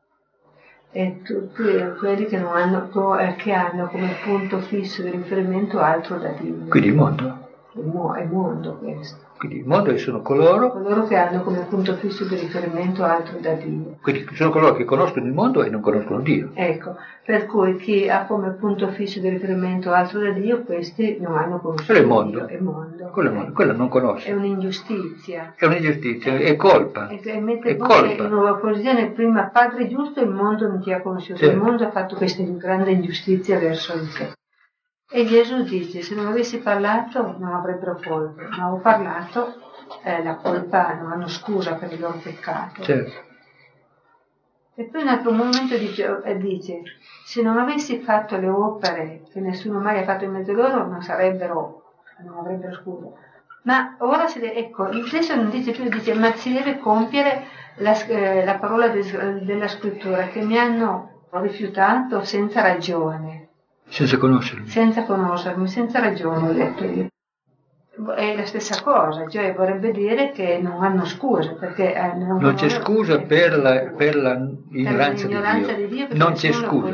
è tutti quelli che non hanno, che hanno come punto fisso di riferimento altro da Dio. Quindi il mondo? È mondo questo. Quindi il mondo sono coloro che hanno come punto fisso di riferimento altro da Dio. Quindi sono coloro che conoscono il mondo e non conoscono Dio. Ecco, per cui chi ha come punto fisso di riferimento altro da Dio, questi non hanno conosciuto quello è il mondo. Dio. È mondo. Quello non conosce. È un'ingiustizia. È colpa. E mette è colpa. In una posizione prima Padre giusto, il mondo non ti ha conosciuto. Sì. Il mondo ha fatto questa grande ingiustizia verso di te. E Gesù dice, se non avessi parlato non avrebbero colpa, ma ho parlato, la colpa non hanno scusa per il loro peccato. Certo. E poi in un altro momento dice, se non avessi fatto le opere che nessuno mai ha fatto in mezzo a loro, non avrebbero scusa. Ma ora ecco, il testo non dice più, dice, ma si deve compiere la parola della scrittura, che mi hanno rifiutato senza ragione. Senza conoscermi. Senza conoscermi, senza ragione, ho detto io. È la stessa cosa, cioè vorrebbe dire che non hanno scuse, perché non c'è scusa per la ignoranza di Dio. Non c'è scusa.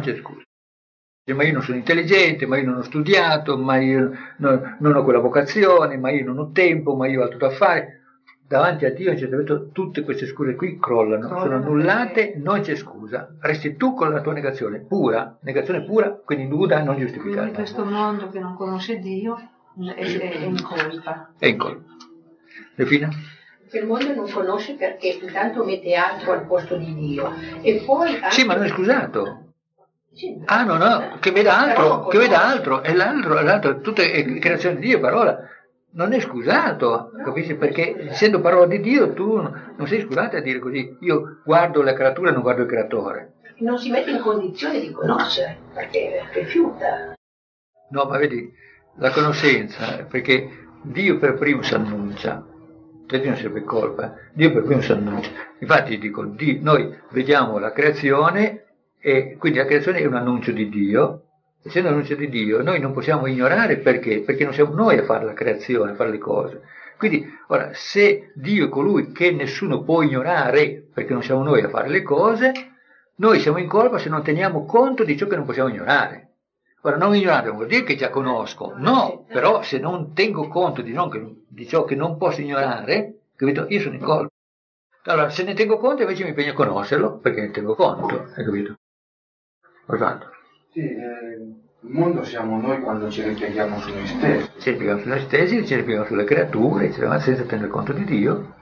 Ma io non sono intelligente, ma io non ho studiato, ma io non ho quella vocazione, ma io non ho tempo, ma io ho altro da fare. Davanti a Dio, tutte queste scuse qui crollano, sono annullate, non c'è scusa. Resti tu con la tua negazione pura, quindi nuda, non giustificata. Quindi questo mondo che non conosce Dio è in colpa. È in colpa. Defina? Il mondo non conosce perché intanto mette altro al posto di Dio. E poi sì, ma non è scusato. Sì, no, che veda altro, e l'altro, tutte è creazione di Dio, parola. Non è scusato, capisci? Perché essendo parola di Dio tu non sei scusato a dire così, io guardo la creatura e non guardo il creatore. Non si mette in condizione di conoscere, perché rifiuta. No, ma vedi, la conoscenza, perché Dio per primo si annuncia, Dio non serve colpa, Dio per primo si annuncia. Infatti dico, noi vediamo la creazione e quindi la creazione è un annuncio di Dio. Essendo l'annuncio di Dio, noi non possiamo ignorare perché non siamo noi a fare la creazione, a fare le cose. Quindi, ora, se Dio è colui che nessuno può ignorare, perché non siamo noi a fare le cose, noi siamo in colpa se non teniamo conto di ciò che non possiamo ignorare. Ora, non ignorare non vuol dire che già conosco, no, però se non tengo conto di ciò che non posso ignorare, capito? Io sono in colpa. Allora, se ne tengo conto invece mi impegno a conoscerlo, perché ne tengo conto, hai capito? Hai fatto? Sì, il mondo siamo noi quando ci ripieghiamo su noi stessi. Ci ripieghiamo su noi stessi, ci ripieghiamo sulle creature, senza tenere conto di Dio.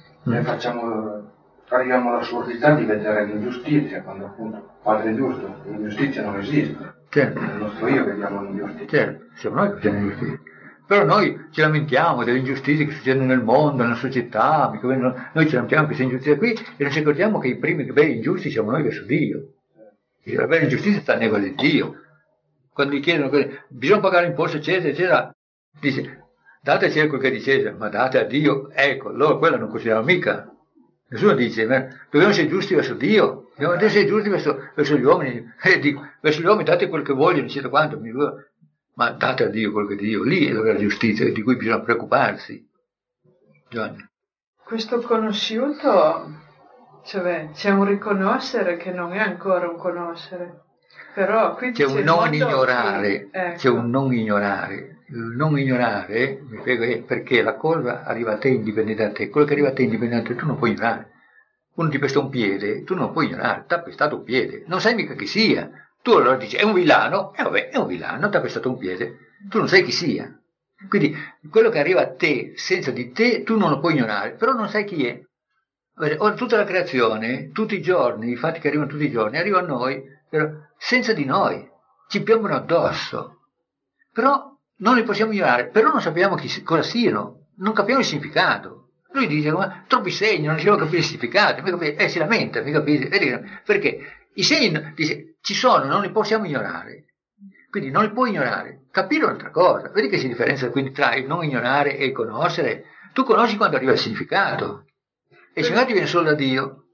Arriviamo all'assurdità di vedere l'ingiustizia, quando appunto Padre giusto, l'ingiustizia non esiste. Certo. Nel nostro io vediamo l'ingiustizia. Certo, siamo noi che vediamo l'ingiustizia. Però noi ci lamentiamo delle ingiustizie che succedono nel mondo, nella società, noi ci lamentiamo di queste ingiustizie qui e non ci accorgiamo che i primi veri ingiusti siamo noi verso Dio. La vera ingiustizia sta nel negozio di Dio. Quando gli chiedono bisogna pagare l'imposto eccetera, dice date a Cesare quel che è di Cesare, ma date a Dio, ecco, loro quella non considerano mica. Nessuno dice, dobbiamo essere giusti verso Dio, dobbiamo essere giusti verso gli uomini, verso gli uomini date quel che vogliono, eccetera quanto, ma date a Dio quel che è di Dio, lì è la vera giustizia di cui bisogna preoccuparsi. Giovanni. Questo conosciuto, cioè c'è un riconoscere che non è ancora un conoscere, però qui c'è un non ignorare, ecco. C'è un non ignorare. Il non ignorare, mi spiego, perché la cosa arriva a te indipendente da te, quello che arriva a te indipendente da te tu non puoi ignorare. Uno ti pesta un piede, tu non puoi ignorare, ti ha pestato un piede, non sai mica chi sia. Tu allora dici, è un villano, vabbè, è un villano, ti ha pestato un piede, tu non sai chi sia. Quindi quello che arriva a te senza di te, tu non lo puoi ignorare, però non sai chi è. Ora, tutta la creazione, tutti i giorni, i fatti che arrivano tutti i giorni, arrivano a noi, però senza di noi, ci piombano addosso. Però non li possiamo ignorare, però non sappiamo cosa siano, non capiamo il significato. Lui dice, ma troppi segni, non riusciamo a capire il significato, si lamenta, mi capisci? Perché i segni dice, ci sono, non li possiamo ignorare. Quindi non li puoi ignorare. Capire un'altra cosa. Vedi che si differenzia quindi tra il non ignorare e il conoscere? Tu conosci quando arriva il significato. E il significato viene solo da Dio.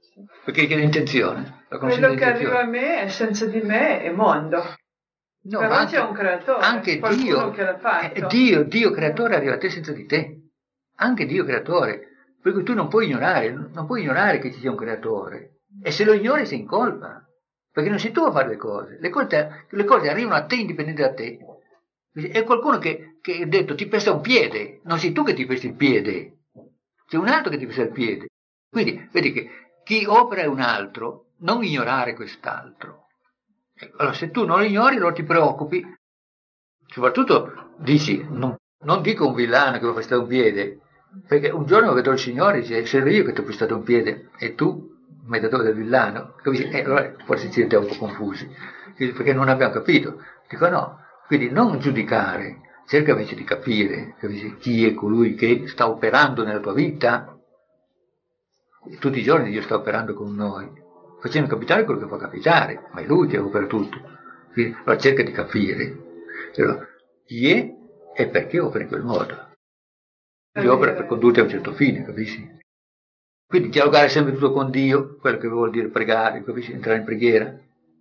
Perché che l'intenzione? Quello che arriva a me è senza di me è mondo. No, però anche, c'è un creatore, anche Dio, che l'ha fatto. Dio creatore arriva a te senza di te. Anche Dio creatore. Per cui tu non puoi ignorare che ci sia un creatore. E se lo ignori sei in colpa. Perché non sei tu a fare le cose. Le cose arrivano a te indipendenti da te. È qualcuno che ha detto ti pesta un piede. Non sei tu che ti pesti il piede. C'è un altro che ti pesta il piede. Quindi vedi che chi opera è un altro, non ignorare quest'altro. Allora se tu non lo ignori, allora ti preoccupi. Soprattutto dici, non dico un villano che mi ha pestato un piede, perché un giorno vedo il Signore e dice, sei io che ti ho pestato un piede e tu, mediatore del villano, allora forse ci siamo un po' confusi, perché non abbiamo capito. Dico no, quindi non giudicare, cerca invece di capire, capisci, chi è colui che sta operando nella tua vita. Tutti i giorni Dio sta operando con noi, facendo capitare quello che può capitare, ma è Lui che opera tutto. Quindi, allora cerca di capire allora, chi è e perché opera in quel modo. Dio opera per condurti a un certo fine, capisci? Quindi dialogare sempre tutto con Dio, quello che vuol dire pregare, capisci? Entrare in preghiera.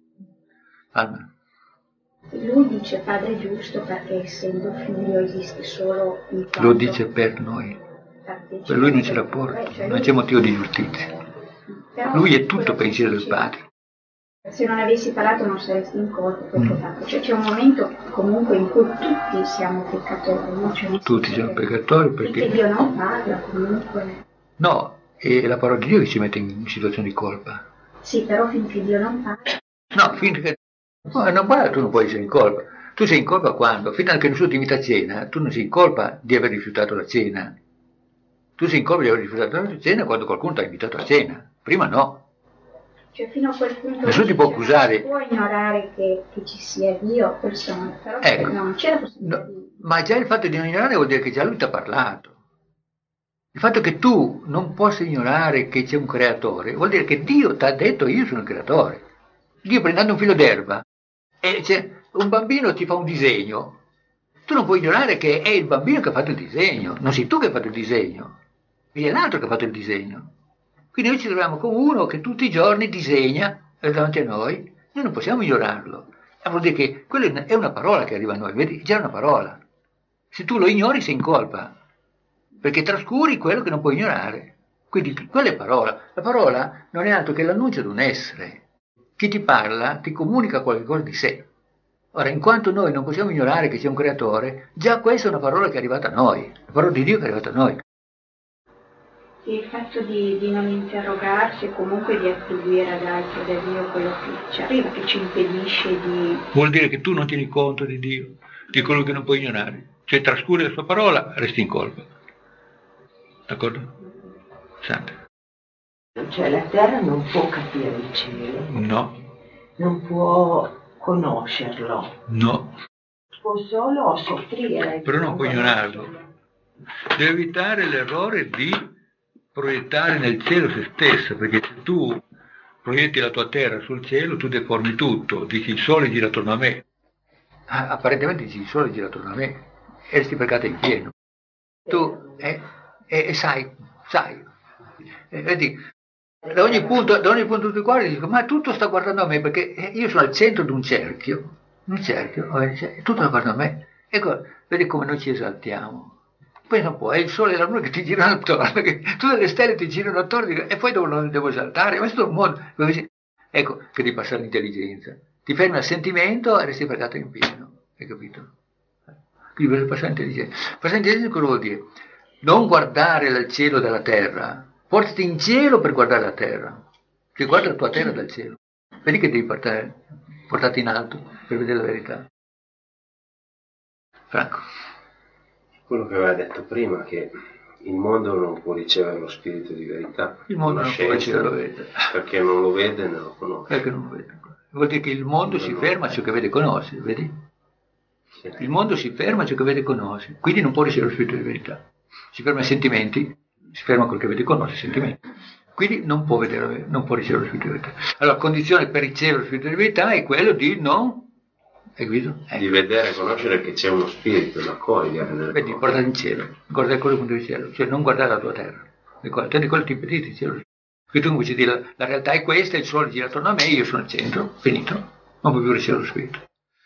Alma. Lui dice Padre giusto perché essendo figlio esiste solo in quanto... Lo dice per noi. Per lui non c'è rapporto, non c'è motivo di giustizia. Lui è tutto pensiero del Padre. Se non avessi parlato non saresti in colpa perché fatto. Cioè c'è un momento comunque in cui tutti siamo peccatori, no? Tutti siamo peccatori perché Dio non parla comunque. No, è la parola di Dio che ci mette in situazione di colpa. Sì, però finché Dio non parla. No, finché non parla tu non puoi essere in colpa. Tu sei in colpa quando? Fino a che nessuno ti invita a cena, tu non sei in colpa di aver rifiutato la cena. Tu sei in colpa di aver rifiutato la cena quando qualcuno ti ha invitato a cena. Prima no. Cioè fino a quel punto nessuno ti può accusare. Non può ignorare che ci sia Dio, persona, però ecco, non c'è la possibilità ma già il fatto di non ignorare vuol dire che già lui ti ha parlato. Il fatto che tu non possa ignorare che c'è un creatore vuol dire che Dio ti ha detto io sono il creatore. Dio prendendo un filo d'erba e un bambino ti fa un disegno, tu non puoi ignorare che è il bambino che ha fatto il disegno, non sei tu che hai fatto il disegno, è l'altro che ha fatto il disegno. Quindi noi ci troviamo con uno che tutti i giorni disegna davanti a noi, noi non possiamo ignorarlo. Vuol dire che quella è una parola che arriva a noi, vedi? È già una parola. Se tu lo ignori sei in colpa, perché trascuri quello che non puoi ignorare. Quindi quella è parola. La parola non è altro che l'annuncio di un essere. Chi ti parla ti comunica qualcosa di sé. Ora, in quanto noi non possiamo ignorare che c'è un creatore, già questa è una parola che è arrivata a noi, la parola di Dio che è arrivata a noi. Il fatto di non interrogarsi e comunque di attribuire ad altri da Dio quello che ci arriva, che ci impedisce di... Vuol dire che tu non tieni conto di Dio, di quello che non puoi ignorare. Cioè trascuri la sua parola, resti in colpa. D'accordo? Santa. Cioè la terra non può capire il cielo. No. Non può conoscerlo. No. Può solo soffrire. Però non può ignorarlo. Deve evitare l'errore di proiettare nel cielo se stesso, perché se tu proietti la tua terra sul cielo, tu deformi tutto, dici il sole gira attorno a me. Apparentemente dici il sole gira attorno a me, e resti peccato in pieno. Tu sai, vedi, da ogni punto del cuore dico, ma tutto sta guardando a me, perché io sono al centro di un cerchio, tutto sta guardando a me. Ecco, vedi come noi ci esaltiamo. Poi non può, è il sole e la luna che ti girano attorno, perché tutte le stelle ti girano attorno e poi non devo esaltare, ma è tutto il mondo. Ecco che devi passare l'intelligenza. Ti fermi al sentimento e resti fregato in pieno, hai capito? Quindi devi passare l'intelligenza. Passare l'intelligenza cosa vuol dire? Non guardare il cielo dalla terra, portati in cielo per guardare la terra. Cioè guarda la tua terra dal cielo. Vedi che devi portarti in alto per vedere la verità. Franco. Quello che aveva detto prima, che il mondo non può ricevere lo spirito di verità, il mondo non può ricevere la verità, perché non lo vede e non lo conosce. Perché non lo vede. Vuol dire che il mondo si ferma a ciò che vede e conosce, vedi? Sì. Il mondo si ferma a ciò che vede e conosce, quindi non può ricevere lo spirito di verità. Si ferma ai sentimenti, si ferma a quello che vede e conosce, i sentimenti. Quindi non può ricevere lo spirito di verità. Allora, la condizione per ricevere lo spirito di verità è quello di non... Di vedere e conoscere che c'è uno spirito da cogliere. Vedi, guardare in cielo, guardare quello punto di cielo, cioè non guardare la tua terra. Di quel tipo di cielo. Che tu invece dici la realtà è questa, il sole gira attorno a me, io sono al centro, finito, non puoi più ricevere lo spirito.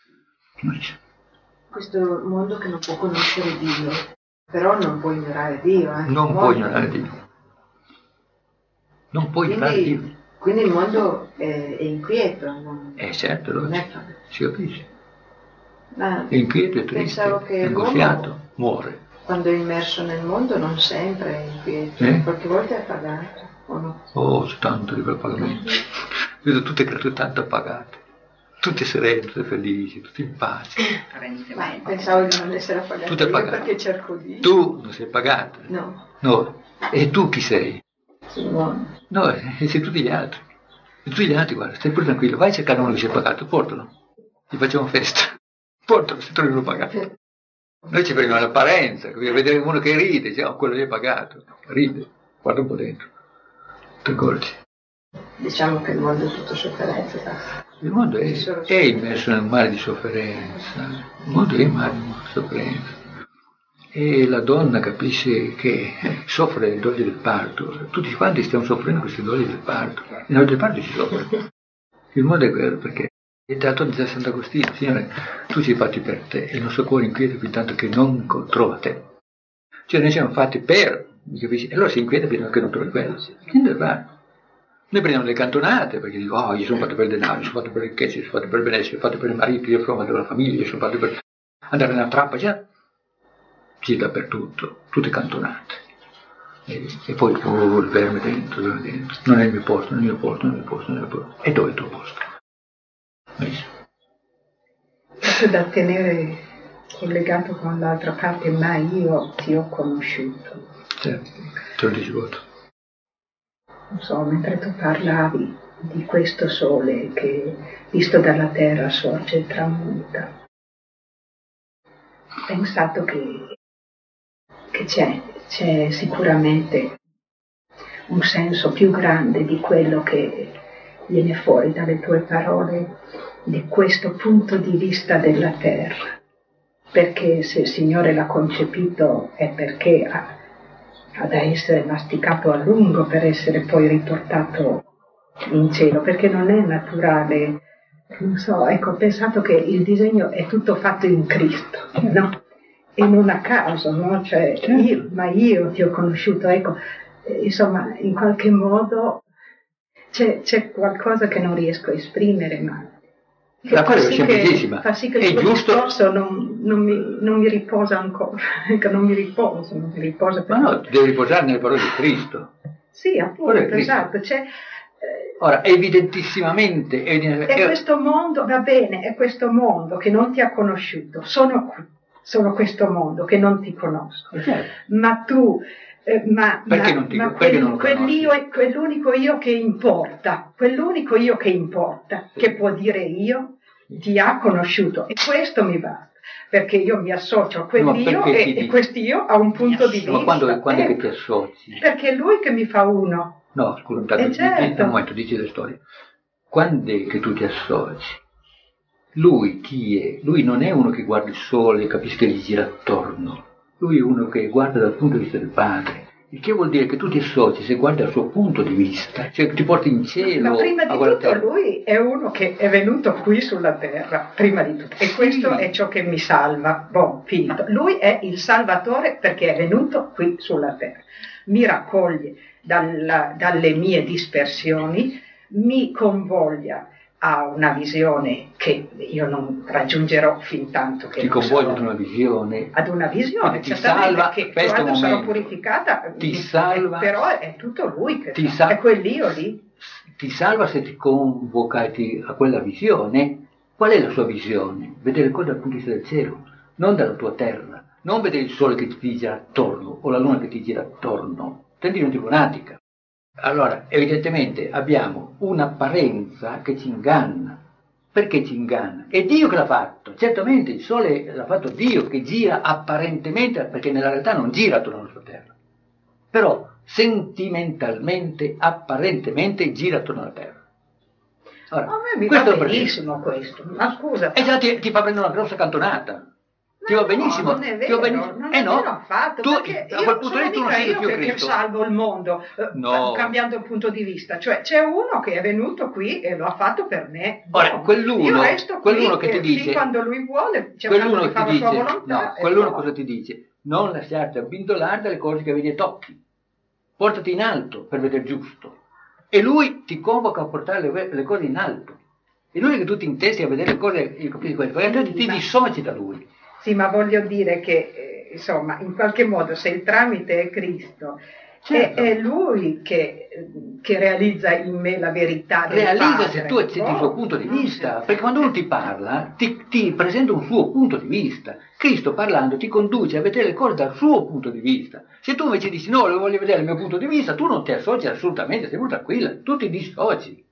Questo mondo che non può conoscere Dio, però non può ignorare Dio. Non può ignorare Dio. Non può ignorare Dio. Quindi il mondo è inquieto. Certo, si capisce. È inquieto, è triste, è angosciato, muore. Quando è immerso nel mondo non sempre è inquieto, qualche volta è appagato, o no? Oh, c'è tanto di quel pagamento. Vedo tutte creature tanto appagate, tutte serene, tutte felici, tutte in pace. Ma pensavo di non essere appagato, tutte appagate. Perché cerco di... Tu non sei pagata? No. E tu chi sei? Simone. No, sei tutti gli altri. E tutti gli altri, guarda, stai pure tranquillo, vai a cercare uno che si è pagato, portalo. Ti facciamo festa. Portalo, se trovi uno pagato. Noi ci prendiamo l'apparenza, vedere uno che ride, dice, quello lì è pagato. Ride, guarda un po' dentro. Ti accorgi. Diciamo che il mondo è tutto sofferenza. Il mondo è immerso nel mare di sofferenza. Il mondo è in mare di sofferenza. E la donna capisce che soffre il dolore del parto. Tutti quanti stiamo soffrendo questi dolori del parto. Il dolore del parto si soffre. Il mondo è quello perché è dato da Sant'Agostino. Signore, tu ci hai fatti per te e il nostro cuore inquieta fin tanto che non trova te. Cioè noi siamo fatti per, capisci? E allora si inquieta fino a che non trovi quello. Niente da fare. Noi prendiamo le cantonate perché dico, io sono fatto per il denaro, io sono fatto per le ricchezze, io sono fatto per il benessere, io sono fatto per il marito, io sono fatto per la famiglia, io sono fatto per andare nella trappola, cioè gira dappertutto, tutte cantonate. E poi il verme dentro, non è il mio posto, non è il mio posto, non è il mio posto, non è il mio posto. E dove è il tuo posto? C'è da tenere collegato con l'altra parte, ma io ti ho conosciuto. Certo, te lo dici voto. Non so, mentre tu parlavi di questo sole che visto dalla terra sorge e tramonta, ho pensato che c'è sicuramente un senso più grande di quello che viene fuori dalle tue parole, di questo punto di vista della terra, perché se il Signore l'ha concepito è perché ha da essere masticato a lungo per essere poi riportato in cielo, perché non è naturale, non so, ecco, ho pensato che il disegno è tutto fatto in Cristo, no? E non a caso, no? Cioè, io ti ho conosciuto, ecco, insomma, in qualche modo c'è qualcosa che non riesco a esprimere, ma la cosa è semplicissima. Fa sì che il tuo discorso non mi riposa ancora, ecco, non mi riposa. Ma no, devi riposare nelle parole di Cristo. Sì, appunto, esatto. Ora, evidentissimamente... È questo mondo, va bene, è questo mondo che non ti ha conosciuto, sono qui. Sono questo mondo che non ti conosco, ma tu, perché non lo quell'io è quell'unico io che importa, che può dire io, ti ha conosciuto e questo mi basta, perché io mi associo a quell'io e quest'io ha un punto di vista. Ma quando è che ti associ? Perché è lui che mi fa uno. No, scusa, un momento, dici le storie. Quando è che tu ti associ? Lui chi è? Lui non è uno che guarda il sole e capisce che gli gira attorno. Lui è uno che guarda dal punto di vista del Padre. Il che vuol dire che tu ti associ se guardi dal suo punto di vista, cioè ti porti in cielo. Ma prima di tutto lui è uno che è venuto qui sulla terra, prima di tutto. E questo è ciò che mi salva. Finito. Lui è il Salvatore perché è venuto qui sulla terra. Mi raccoglie dalle mie dispersioni, mi convoglia a una visione che io non raggiungerò fin tanto che ti convoglia ad una visione, ti salva, che quando sarò purificata ti salva, però è tutto lui che è quell'io lì, ti salva se ti convoca a quella visione. Qual è la sua visione? Vedere cose dal punto di vista del cielo, non dalla tua terra, non vedere il sole che ti gira attorno o la luna che ti gira attorno, te diventi lunatica. Allora, evidentemente abbiamo un'apparenza che ci inganna. Perché ci inganna? È Dio che l'ha fatto. Certamente il Sole l'ha fatto Dio, che gira apparentemente, perché nella realtà non gira attorno alla sua terra. Però sentimentalmente, apparentemente gira attorno alla terra. Allora, a me mi va benissimo questo, ma scusa. E già ti fa prendere una grossa cantonata. ti va benissimo. Non è vero, non è vero affatto, perché a quel punto lì tu non sei più che Cristo. salvo il mondo, cambiando il punto di vista. Cioè c'è uno che è venuto qui e lo ha fatto per me. Ora, io resto qui che ti dice, quando lui vuole, cercando di fare la sua volontà. Quell'uno cosa ti dice? Non lasciarti abbindolare dalle cose che vedi ai tocchi. Portati in alto per vedere giusto. E lui ti convoca a portare le cose in alto. È lui che tu ti intesti a vedere le cose, ti dissoci da lui. Sì, ma voglio dire che, insomma, in qualche modo se il tramite è Cristo, certo, è lui che realizza in me la verità del realizza Padre. Se tu accetti il suo punto di vista, perché quando uno ti parla, ti presenta un suo punto di vista. Cristo parlando ti conduce a vedere le cose dal suo punto di vista. Se tu invece dici no, lo voglio vedere dal mio punto di vista, tu non ti associ assolutamente, sei molto tranquilla, tu ti dissoci.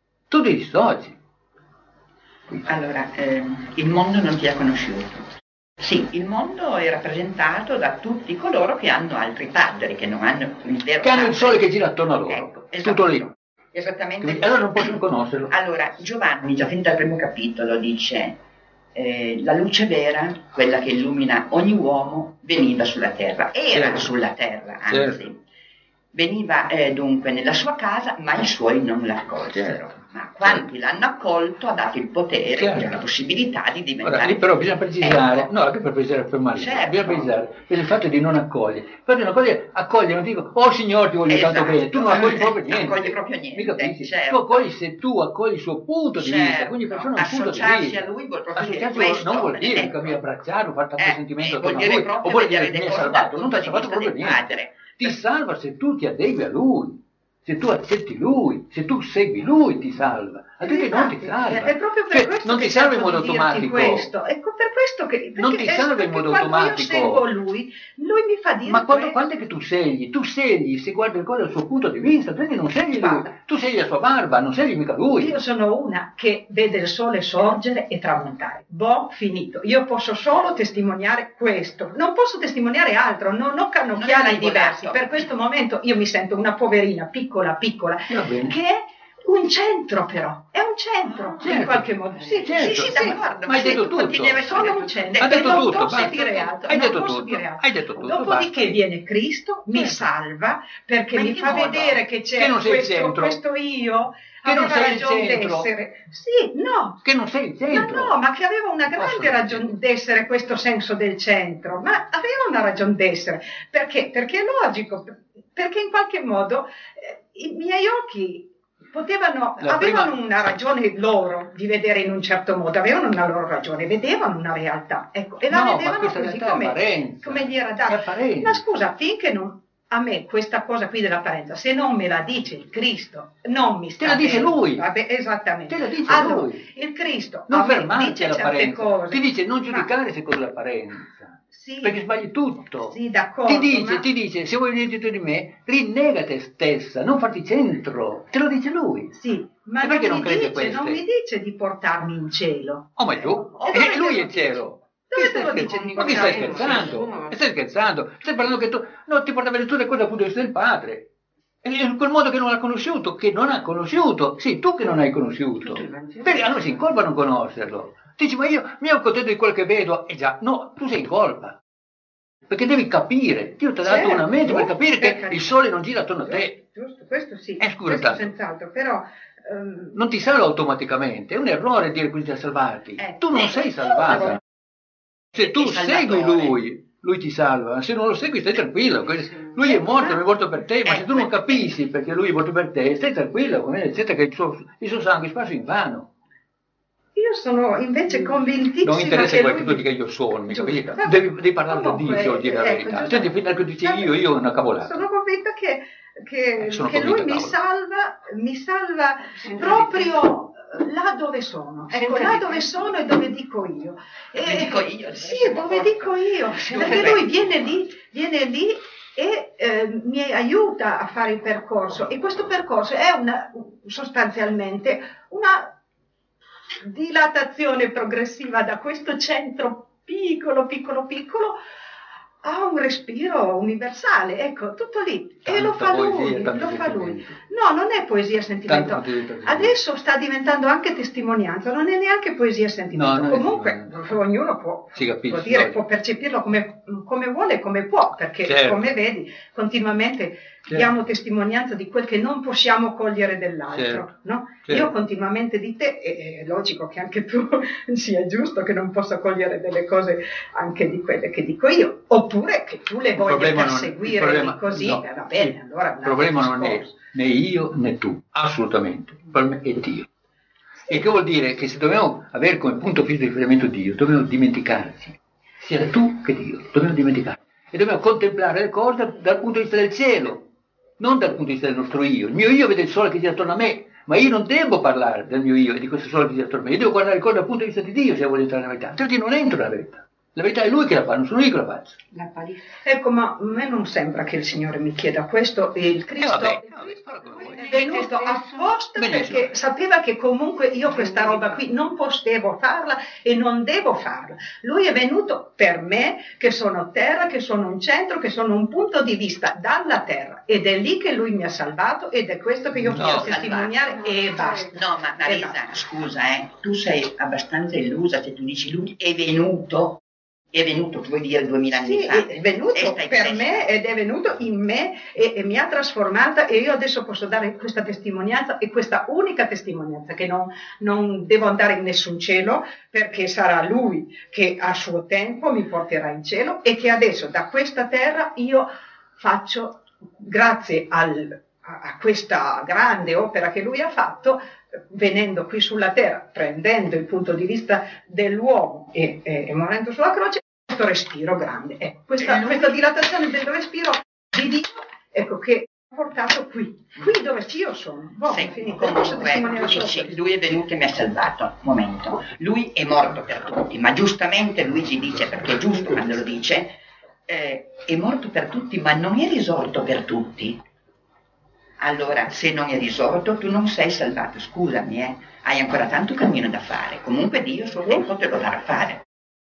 Allora, il mondo non ti ha conosciuto. Sì, il mondo è rappresentato da tutti coloro che hanno altri padri, che non hanno il vero che hanno il sole che gira attorno a loro, tutto lì. Esattamente. Allora non possono conoscerlo. Allora, Giovanni, già fin dal primo capitolo, dice la luce vera, quella che illumina ogni uomo, veniva sulla terra. Era sulla terra, anzi. Certo. Veniva dunque nella sua casa, ma i suoi non l'accolsero. Certo. Ma quanti l'hanno accolto ha dato il potere e la possibilità di diventare. Ora, lì però bisogna precisare, anche per precisare per Maria, bisogna precisare il fatto di non accogliere. Perché una cosa è accogliere, non dico, oh Signore ti voglio tanto bene, tu non accogli proprio niente. Non accogli proprio niente. Mi capisci? Certo. Tu accogli se tu accogli il suo punto di vista, quindi persona un punto di vista. A lui vuol proprio associarsi dire questo, non vuol dire mica abbracciare o far tanto sentimento attorno a lui, o vuol dire che mi ha salvato, non ti ha salvato proprio niente. Ti salva se tu ti adegui a lui, se tu accetti lui, se tu segui lui ti salva, altrimenti non ti salva. È proprio per questo non che ti salva in modo dirti automatico. Questo. Ecco per questo che non ti salva in modo automatico. Io seguo lui mi fa dire. Ma quando è che tu scegli se guardi le cose dal suo punto di vista, quindi non scegli lui, tu scegli la sua barba, non scegli mica lui. Io sono una che vede il sole sorgere e tramontare. Finito. Io posso solo testimoniare questo, non posso testimoniare altro, non ho cannocchiali diversi. Per questo momento io mi sento una poverina piccola, che è un centro però, è un centro in qualche modo. Sì, d'accordo, ma hai detto tutto. Sono un centro, hai detto tutto, posso dire altro. Hai detto tutto. Dopodiché viene Cristo, mi salva, perché mi fa vedere che c'è questo io, che non sei il ragione centro. d'essere. Sì, no. Che non sei il centro. Ma che aveva una grande ragione d'essere questo senso del centro, ma aveva una ragione d'essere. Perché? Perché è logico, perché in qualche modo i miei occhi avevano una ragione loro di vedere in un certo modo, avevano una loro ragione, vedevano una realtà, ecco, e la vedevano così come gli era data. Ma scusa, finché a me questa cosa qui dell'apparenza, se non me la dice il Cristo, non mi sta bene. Te la dice lui. Vabbè, esattamente. Te la dice lui. Il Cristo non a me fermarti dice all'apparenza. certe cose. Ti dice non giudicare secondo l'apparenza. Sì. Perché sbagli tutto. Sì, d'accordo. Ti dice, se vuoi venire di me, rinnega te stessa, non farti centro. Te lo dice lui. Sì, ma non mi dice di portarmi in cielo. Oh, ma tu? E lui è il cielo. Dove te lo dice di ma chi stai scherzando? Stai scherzando? Stai parlando che tu non ti porta a vedere tutte le cose dal punto di vista del padre. In quel modo che non ha conosciuto, sì, tu che non hai conosciuto. Perché allora si incolpa a non conoscerlo. Dici, ma io mi ho contento di quello che vedo, no, tu sei in colpa. Perché devi capire, Dio ti ha dato una mente per capire che il sole non gira attorno a te. Giusto, questo sì, questo senz'altro, però... non ti salva automaticamente, è un errore dire così a salvarti. Tu non sei salvata. Se tu segui lui ti salva, se non lo segui stai tranquillo, lui è morto per te, ma se tu non capisci perché lui è morto per te, stai tranquillo, eccetera, che il suo sangue è sparso in vano. Io sono invece convintissima non interessa che quel che tu dica io sono, devi parlare da Dio, dire la verità. Senti, fino a che dici io è una cavolata. Sono convinta che lui mi salva proprio là dove sono, ecco, là dove sono e dove dico io. Sì, dove dico io, perché lui viene lì e mi aiuta a fare il percorso, e questo percorso è sostanzialmente una dilatazione progressiva da questo centro piccolo ha un respiro universale, ecco, tutto lì. E lo fa lui, lo fa lui. No, non è poesia sentimento. Adesso sta diventando anche testimonianza, non è neanche poesia sentimento. No, comunque ognuno può percepirlo come vuole e come può, perché come vedi continuamente diamo testimonianza di quel che non possiamo cogliere dell'altro, no? Io continuamente di te, è logico che anche tu sia giusto che non possa cogliere delle cose anche di quelle che dico io, oppure che tu le voglia perseguire così, va bene, allora il problema non è né io né tu, assolutamente, il problema è Dio. E che vuol dire che se dobbiamo avere come punto fisso di riferimento Dio, dobbiamo dimenticarci, sia tu che Dio, dobbiamo dimenticarci, e dobbiamo contemplare le cose dal punto di vista del cielo, non dal punto di vista del nostro io. Il mio io vede il sole che gira attorno a me, ma io non devo parlare del mio io e di questo sole che gira attorno a me, io devo guardare le cose dal punto di vista di Dio se voglio entrare nella verità, altrimenti non entro nella verità. La verità è Lui che la fa, non sono io che la faccio. Ecco, ma a me non sembra che il Signore mi chieda questo, e il Cristo è venuto apposta perché sapeva che comunque io questa roba qui non potevo farla e non devo farla. Lui è venuto per me, che sono terra, che sono un centro, che sono un punto di vista dalla terra, ed è lì che Lui mi ha salvato, ed è questo che io voglio testimoniare e basta. No, ma Marisa, scusa, tu sei abbastanza illusa se tu dici Lui è venuto, vuoi dire 2000 anni fa? È venuto per me ed è venuto in me e mi ha trasformata, e io adesso posso dare questa testimonianza, e questa unica testimonianza, che non devo andare in nessun cielo, perché sarà Lui che a suo tempo mi porterà in cielo, e che adesso da questa terra io faccio, grazie a questa grande opera che Lui ha fatto, venendo qui sulla terra, prendendo il punto di vista dell'uomo e morendo sulla croce, questo respiro grande, questa dilatazione del respiro di Dio, ecco, che ha portato qui dove io sono. Comunque, tu dici, Lui è venuto e mi ha salvato, momento, Lui è morto per tutti, ma giustamente Luigi dice, perché è giusto quando lo dice, è morto per tutti, ma non è risorto per tutti. Allora, se non è risorto, tu non sei salvato, scusami, hai ancora tanto cammino da fare. Comunque Dio a suo tempo te lo darà fare.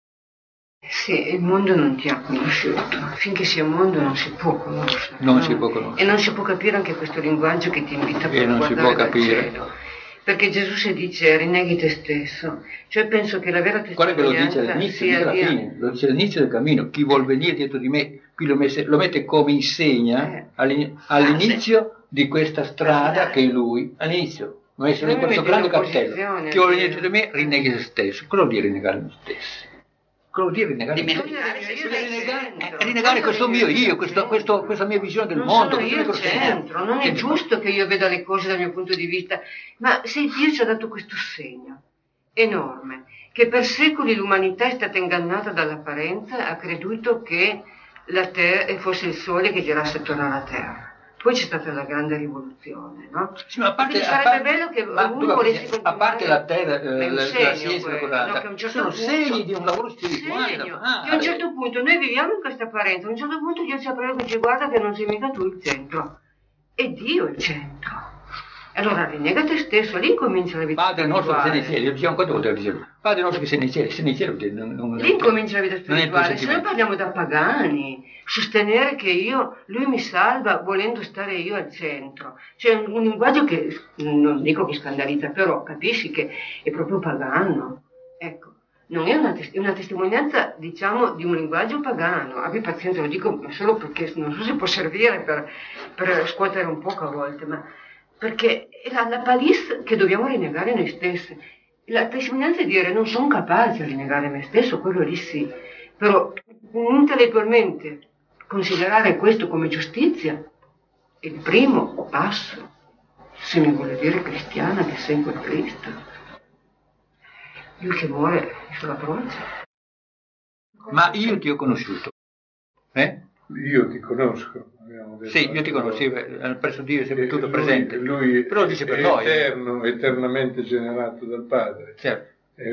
Sì, il mondo non ti ha conosciuto. Finché sia mondo non si può conoscere. Non si può conoscere. E non si può capire anche questo linguaggio che ti invita a guardare non si può capire. Cielo. Perché Gesù si dice rinneghi te stesso. Cioè penso che la vera testimonianza che lo dice all'inizio, dice alla fine, lo dice all'inizio del cammino. Chi vuol venire dietro di me, qui lo mette come insegna all'inizio di questa strada che è Lui, all'inizio, mi ha messo in questo grande cartello, chi vuole venire dietro di me rinneghi se stesso. Cosa vuol dire rinnegare me stesso? Cosa vuol dire rinnegare me stesso? Rinnegare questo mio io, questa mia visione del mondo. Non sono io il centro, non è giusto che io veda le cose dal mio punto di vista, ma se Dio ci ha dato questo segno enorme, che per secoli l'umanità è stata ingannata dall'apparenza, ha creduto che la terra fosse il sole che girasse attorno alla terra. Poi c'è stata la grande rivoluzione, no? Sì, ma sarebbe bello che uno volesse continuare. A parte la terra, la scienza sono segni di un lavoro spirituale. Che a un certo punto noi viviamo in questa apparenza, a un certo punto Dio ci apre che ci guarda che non sei mica tu il centro, è Dio il centro. Allora rinnega te stesso, lì comincia la vita Padre nostro che sei nei cieli, diciamo quante volte lo diciamo? Padre nostro che sei nei cieli, lì comincia la vita spirituale. Se noi parliamo da pagani, sostenere che Lui mi salva volendo stare io al centro, cioè un linguaggio che non dico che scandalizza, però capisci che è proprio pagano, ecco. Non è una testimonianza, diciamo, di un linguaggio pagano. Abbi pazienza, lo dico solo perché non so se può servire per scuotere un poco a volte, ma perché è la palisse che dobbiamo rinnegare noi stessi. La testimonianza è dire non sono capace a rinnegare me stesso, quello lì sì, però intellettualmente considerare questo come giustizia è il primo passo, se mi vuole dire cristiana che segue Cristo. Lui che muore sulla croce. Ma io ti ho conosciuto. Io ti conosco. Sì, io ti conosco, presso Dio è sempre tutto presente. Lui però dice per noi. Eternamente generato dal Padre. Certo.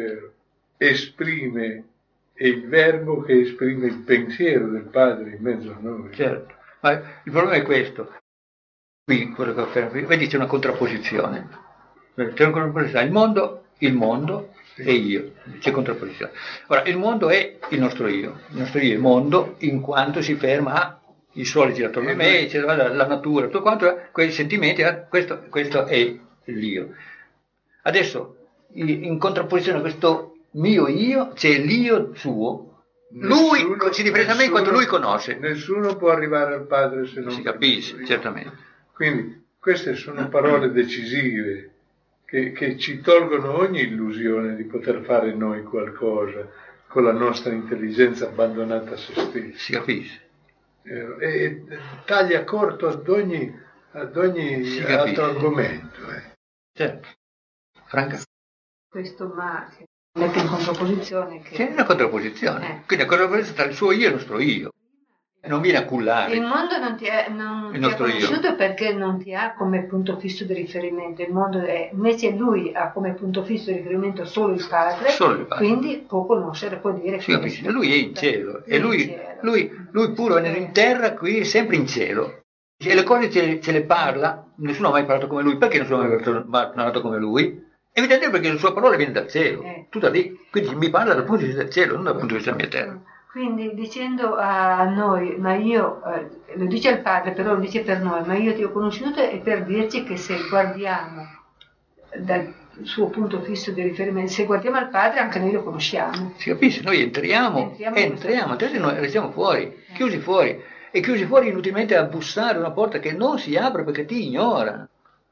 Esprime, è il verbo che esprime il pensiero del Padre in mezzo a noi. Certo, ma il problema è questo. Qui, quello che ho affermato, vedi c'è una contrapposizione. Il mondo il mondo e io, c'è contrapposizione. Ora, il mondo è il nostro io è il mondo in quanto si ferma a il sole gira attorno a me, la natura, tutto quanto, quei sentimenti, questo è l'io. Adesso, in contrapposizione a questo mio io, c'è l'io suo. Lui si riprende a me in quanto lui conosce. Nessuno può arrivare al Padre se non si capisce, certamente. Quindi queste sono parole decisive che ci tolgono ogni illusione di poter fare noi qualcosa con la nostra intelligenza abbandonata a se stessi. Si capisce. E taglia corto ad ogni altro argomento. Certo. Franca? Questo ma mette in contrapposizione. C'è una contrapposizione. Quindi la contrapposizione tra il suo io e il nostro io. Non viene a cullare. Il mondo non ti ha conosciuto perché non ti ha come punto fisso di riferimento. Il mondo invece lui ha come punto fisso di riferimento solo il Padre, quindi può conoscere, può dire che lui è in cielo. E lui puro venendo in terra, qui è sempre in cielo. E le cose ce le parla, nessuno ha mai parlato come lui. Perché nessuno ha mai parlato come lui? Evidentemente perché la sua parola viene dal cielo, tutta lì. Quindi mi parla dal punto di vista del cielo, non dal punto di vista della mia terra. Quindi dicendo a noi, ma io, lo dice al Padre, però lo dice per noi, ma io ti ho conosciuto, è per dirci che se guardiamo dal suo punto fisso di riferimento, se guardiamo al Padre anche noi lo conosciamo. Si capisce, noi entriamo, altrimenti noi restiamo fuori, chiusi fuori, e chiusi fuori inutilmente a bussare una porta che non si apre perché ti ignora.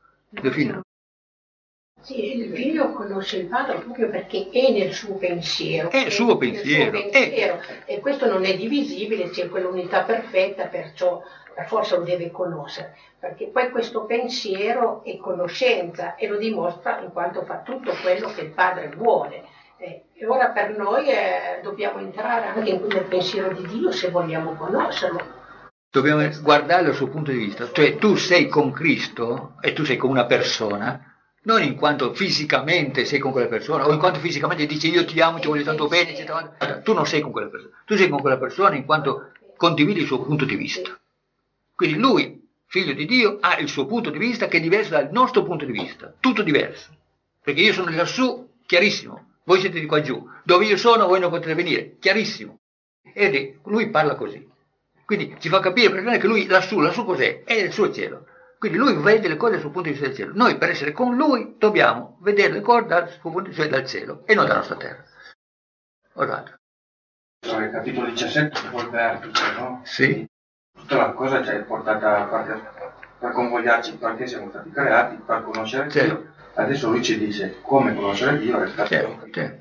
Sì, il figlio conosce il padre proprio perché è nel suo pensiero. È il suo pensiero. E questo non è divisibile, c'è quell'unità perfetta, perciò per forza lo deve conoscere. Perché poi questo pensiero è conoscenza e lo dimostra in quanto fa tutto quello che il padre vuole. E ora per noi dobbiamo entrare anche nel pensiero di Dio se vogliamo conoscerlo. Dobbiamo guardare dal suo punto di vista. Cioè tu sei con Cristo e tu sei con una persona, non in quanto fisicamente sei con quella persona, o in quanto fisicamente dici io ti amo, ti voglio tanto bene, eccetera. Tu non sei con quella persona, tu sei con quella persona in quanto condividi il suo punto di vista. Quindi lui, figlio di Dio, ha il suo punto di vista che è diverso dal nostro punto di vista, tutto diverso. Perché io sono lassù, chiarissimo, voi siete di qua giù, dove io sono voi non potete venire, chiarissimo. E lui parla così. Quindi ci fa capire che lui lassù cos'è? È il suo cielo. Quindi lui vede le cose dal suo punto di vista del cielo. Noi per essere con lui dobbiamo vedere le cose dal suo punto di vista dal cielo e non dalla nostra terra. Guardate. Il capitolo 17 col vertice, no? Sì. Tutta la cosa ci è portata per convogliarci perché siamo stati creati, per conoscere Dio. Adesso lui ci dice come conoscere Dio e certo.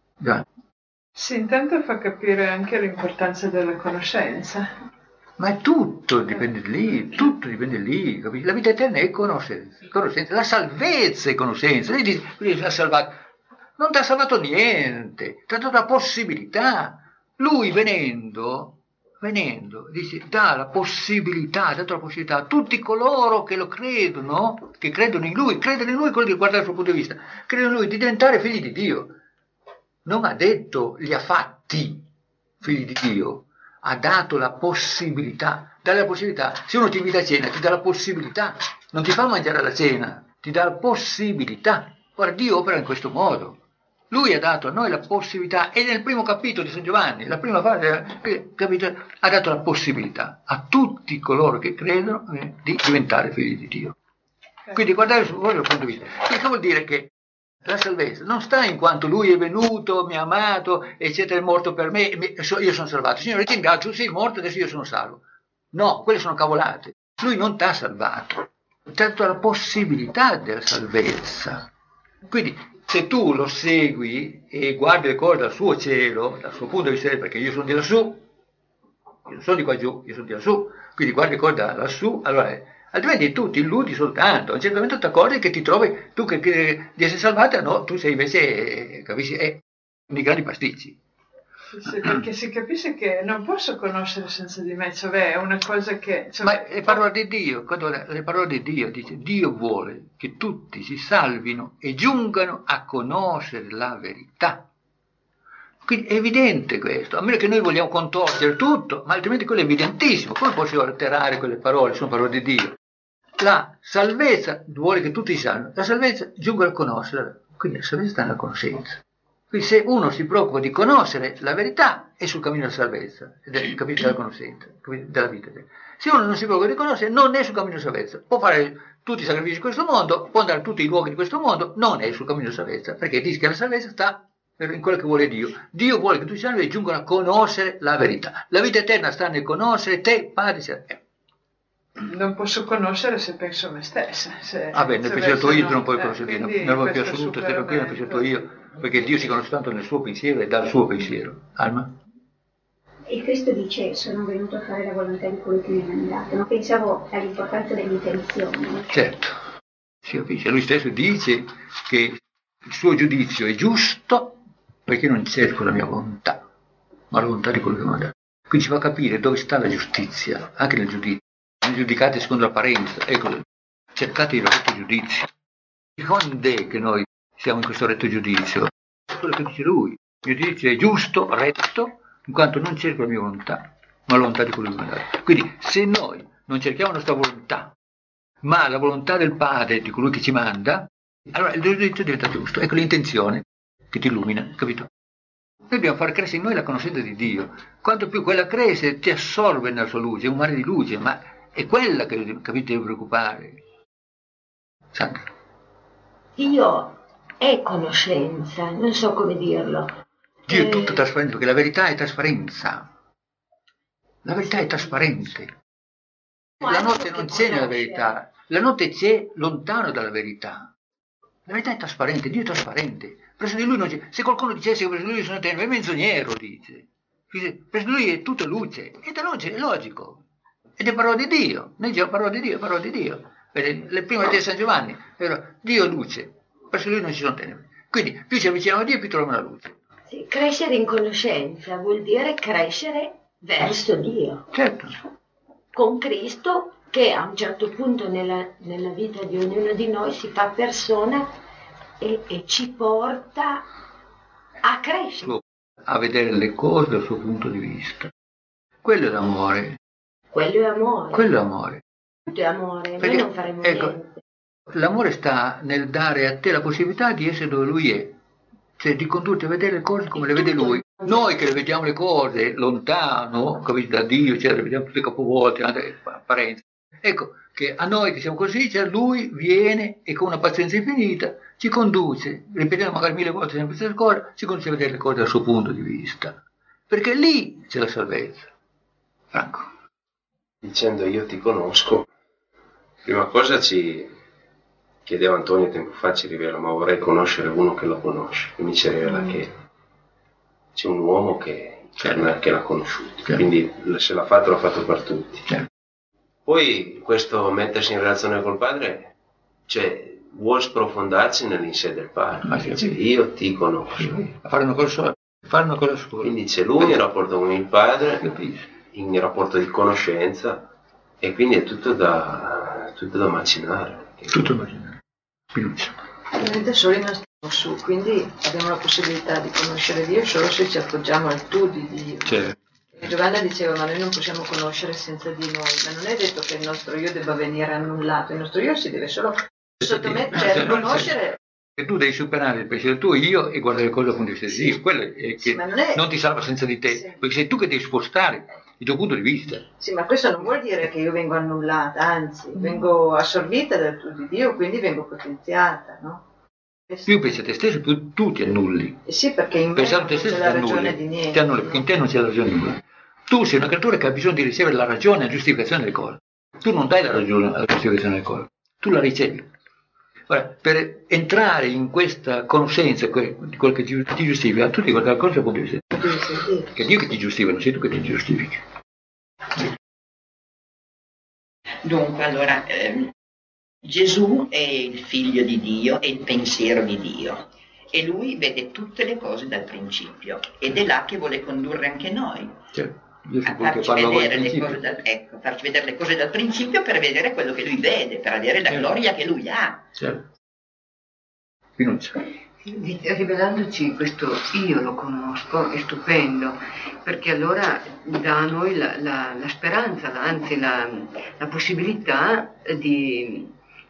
Sì, intanto fa capire anche l'importanza della conoscenza. Ma tutto dipende lì, capisci? La vita eterna è conoscenza, la salvezza è conoscenza. Lei dice, non ti ha salvato niente, ti ha dato la possibilità. Lui venendo, dice, dà la possibilità, ha dato la possibilità a tutti coloro che lo credono, che credono in lui quello che guarda dal suo punto di vista, credono in lui di diventare figli di Dio. Non ha detto li ha fatti figli di Dio, ha dato la possibilità, dà la possibilità. Se uno ti invita a cena, ti dà la possibilità, non ti fa mangiare la cena, ti dà la possibilità. Ora Dio opera in questo modo. Lui ha dato a noi la possibilità, e nel primo capitolo di San Giovanni, la prima fase, ha dato la possibilità a tutti coloro che credono di diventare figli di Dio. Quindi guardate su voi dal punto di vista. Questo vuol dire che la salvezza non sta in quanto lui è venuto, mi ha amato, eccetera, è morto per me, io sono salvato. Signore, ti ringrazio, tu sei morto, adesso io sono salvo. No, quelle sono cavolate. Lui non ti ha salvato, ti ha dato la possibilità della salvezza. Quindi, se tu lo segui e guardi le cose dal suo cielo, dal suo punto di vista, perché io sono di lassù, io non sono di qua giù, io sono di lassù, quindi guardi le cose da lassù, allora altrimenti tu ti illudi soltanto, a un certo momento ti accorgi che ti trovi, tu che di essere salvata, no, tu sei invece, capisci, nei grandi pasticci. Sì, perché si capisce che non posso conoscere senza di me, cioè è una cosa che... Ma le parole di Dio, quando le parole di Dio, dice, Dio vuole che tutti si salvino e giungano a conoscere la verità. Quindi è evidente questo, a meno che noi vogliamo contorcere tutto, ma altrimenti quello è evidentissimo. Come posso alterare quelle parole? Sono parole di Dio. La salvezza vuole che tutti si salvino, la salvezza giunga a conoscere Quindi la salvezza sta nella conoscenza. Quindi se uno si preoccupa di conoscere la verità, è sul cammino della salvezza, della conoscenza, della vita. Se uno non si preoccupa di conoscere, non è sul cammino della salvezza. Può fare tutti i sacrifici di questo mondo, può andare a tutti i luoghi di questo mondo, non è sul cammino della salvezza, perché dice che la salvezza sta in quello che vuole Dio. Dio vuole che tutti i salvi giungano a conoscere la verità. La vita eterna sta nel conoscere te, Padre. Non posso conoscere se penso a me stessa. Nel pensiero io tu non puoi conoscere Dio, nel modo più assoluto, stai qui nel pensiero io, perché Dio si conosce tanto nel suo pensiero e dal suo pensiero. Alma? E Cristo dice: sono venuto a fare la volontà di colui che mi ha mandato. Non pensavo all'importanza delle intenzioni. Certo, si capisce. Lui stesso dice che il suo giudizio è giusto perché non cerco la mia volontà, ma la volontà di colui che mi ha mandato. Quindi ci fa capire dove sta la giustizia, anche nel giudizio. Non giudicate secondo l'apparenza, ecco, cercate il retto giudizio. Quando è che noi siamo in questo retto giudizio? È quello che dice lui. Il mio giudizio è giusto, retto, in quanto non cerco la mia volontà, ma la volontà di colui che mi ha dato. Quindi se noi non cerchiamo la nostra volontà, ma la volontà del Padre, di colui che ci manda, allora il giudizio diventa giusto. Ecco l'intenzione che ti illumina, capito? Noi dobbiamo far crescere in noi la conoscenza di Dio. Quanto più quella cresce, ti assorbe nella sua luce, è un mare di luce, ma è quella che, capite, deve preoccupare. Sandra. Dio è conoscenza, non so come dirlo. Dio è tutto trasparente, perché la verità è trasparenza. La verità è trasparente. La notte non c'è nella verità, la notte c'è lontano dalla verità. La verità è trasparente, Dio è trasparente. Presso di lui non c'è. Se qualcuno dicesse che presso di lui sono tenebre, è menzognero, dice. Presso di lui è tutta luce, e da luce è logico. Ed è parola di Dio, noi diciamo parola di Dio, parola di Dio. Le prime lettere di San Giovanni, Dio è luce, presso lui non ci sono tenebre. Quindi più ci avviciniamo a Dio, più troviamo la luce. Sì, crescere in conoscenza vuol dire crescere verso Dio. Certo. Con Cristo che a un certo punto nella vita di ognuno di noi si fa persona e ci porta a crescere. A vedere le cose dal suo punto di vista. Quello è l'amore. Quello è amore. Quello è amore. Tutto è amore, perché, noi non faremo niente. L'amore sta nel dare a te la possibilità di essere dove lui è, cioè di condurti a vedere le cose come le vede lui. Noi che le vediamo le cose lontano, capito, da Dio, cioè le vediamo tutte capovolte, apparenze. Ecco, che a noi che siamo così, cioè lui viene e con una pazienza infinita ci conduce, ripetendo magari 1000 volte sempre questa cosa, ci conduce a vedere le cose dal suo punto di vista. Perché lì c'è la salvezza. Franco. Dicendo io ti conosco, prima cosa ci chiedeva Antonio tempo fa, ci rivela, ma vorrei conoscere uno che lo conosce, quindi ci rivela che c'è un uomo che l'ha conosciuto, quindi se l'ha fatto per tutti. Poi questo mettersi in relazione col Padre, cioè vuol sprofondarsi nell'in-sé del Padre, cioè, io ti conosco. Fare una cosa sola. Quindi c'è lui in rapporto con il Padre, in rapporto di conoscenza, e quindi è tutto da macinare. Tutto da macinare. Fiducia. Ovviamente solo in nostro su, quindi abbiamo la possibilità di conoscere Dio solo se ci appoggiamo al tu di Dio. Certo. E Giovanna diceva, ma noi non possiamo conoscere senza di noi, ma non è detto che il nostro io debba venire annullato, il nostro io si deve solo sottomettere, cioè riconoscere. Che tu devi superare il pensiero tuo io e guardare le cose dal punto di vista di Dio, quello è che non ti salva senza di te, perché sei tu che devi spostare il tuo punto di vista. Sì, ma questo non vuol dire che io vengo annullata, anzi, vengo assorbita dal tu di Dio, quindi vengo potenziata, no? Più pensi a te stesso, più tu ti annulli. Sì, perché in me non c'è la ragione di niente. Ti annulli, perché in te non c'è la ragione di nulla. Tu sei una creatura che ha bisogno di ricevere la ragione e la giustificazione delle cose. Tu non dai la ragione alla giustificazione delle cose, tu la ricevi. Ora, per entrare in questa conoscenza di quello che ti giustifica, tu devi guardare la cosa dal punto di vista. Che è Dio che ti giustifica, non sei tu che ti giustifichi. Dunque, allora, Gesù è il figlio di Dio, è il pensiero di Dio e lui vede tutte le cose dal principio ed è là che vuole condurre anche noi. A farci vedere le cose dal principio per vedere quello che lui vede, per avere la gloria che lui ha. Rivelandoci questo io lo conosco è stupendo, perché allora dà a noi la speranza, anzi la possibilità di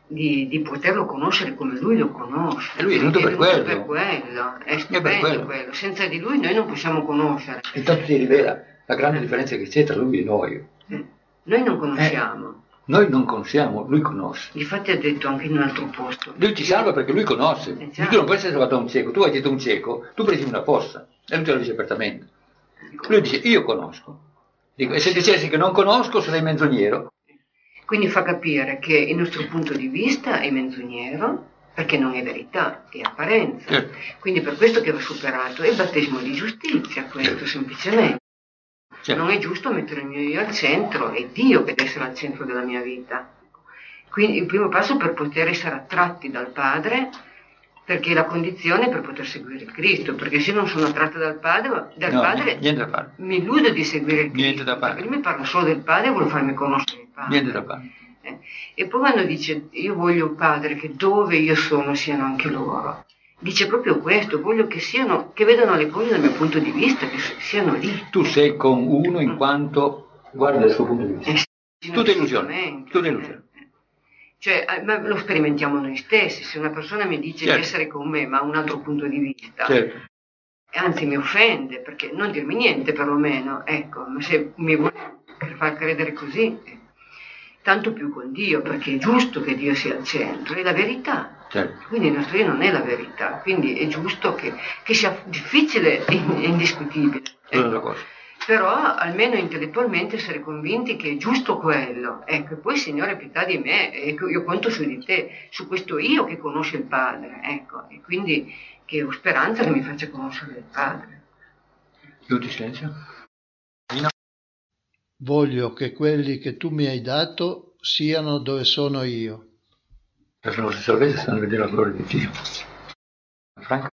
di poterlo conoscere come lui lo conosce. E lui è venuto per quello. È stupendo quello. Senza di lui noi non possiamo conoscere. Intanto ti rivela la grande differenza che c'è tra lui e noi. Noi non conosciamo. Noi non conosciamo, lui conosce. Difatti ha detto anche in un altro posto. Lui ti salva perché lui conosce. Tu non puoi essere salvato da un cieco. Tu hai detto un cieco, tu prendi una fossa. E lui te lo dice apertamente. Lui dice, io conosco. Dico, e se dicessi che non conosco sarei menzognero. Quindi fa capire che il nostro punto di vista è menzognero, perché non è verità, è apparenza. Quindi per questo che va superato è il battesimo di giustizia, questo semplicemente. Non è giusto mettere il mio io al centro, è Dio che deve essere al centro della mia vita. Quindi il primo passo per poter essere attratti dal Padre, perché è la condizione per poter seguire il Cristo, perché se non sono attratta dal Padre, niente da fare. Mi illudo di seguire il Cristo. Niente da fare. Perché lui mi parla solo del Padre e vuole farmi conoscere il Padre. Niente da fare. E poi quando dice io voglio un Padre che dove io sono siano anche loro, dice proprio questo, voglio che vedano le cose dal mio punto di vista, che siano lì. Tu sei con uno in quanto guarda dal suo punto di vista. Tutta illusione. Cioè, ma lo sperimentiamo noi stessi. Se una persona mi dice di essere con me, ma ha un altro punto di vista, anzi mi offende, perché non dirmi niente perlomeno, ecco, ma se mi vuole far credere così, tanto più con Dio, perché è giusto che Dio sia al centro, è la verità. Quindi il nostro io non è la verità, quindi è giusto che sia difficile e indiscutibile. Però almeno intellettualmente essere convinti che è giusto quello. Ecco, e poi Signore pietà di me, io conto su di te, su questo io che conosce il Padre, ecco, e quindi che ho speranza che mi faccia conoscere il Padre. Tutti silenzio. Voglio che quelli che tu mi hai dato siano dove sono io. Per la nostra salvezza stanno a vedere la gloria di Dio. Franco?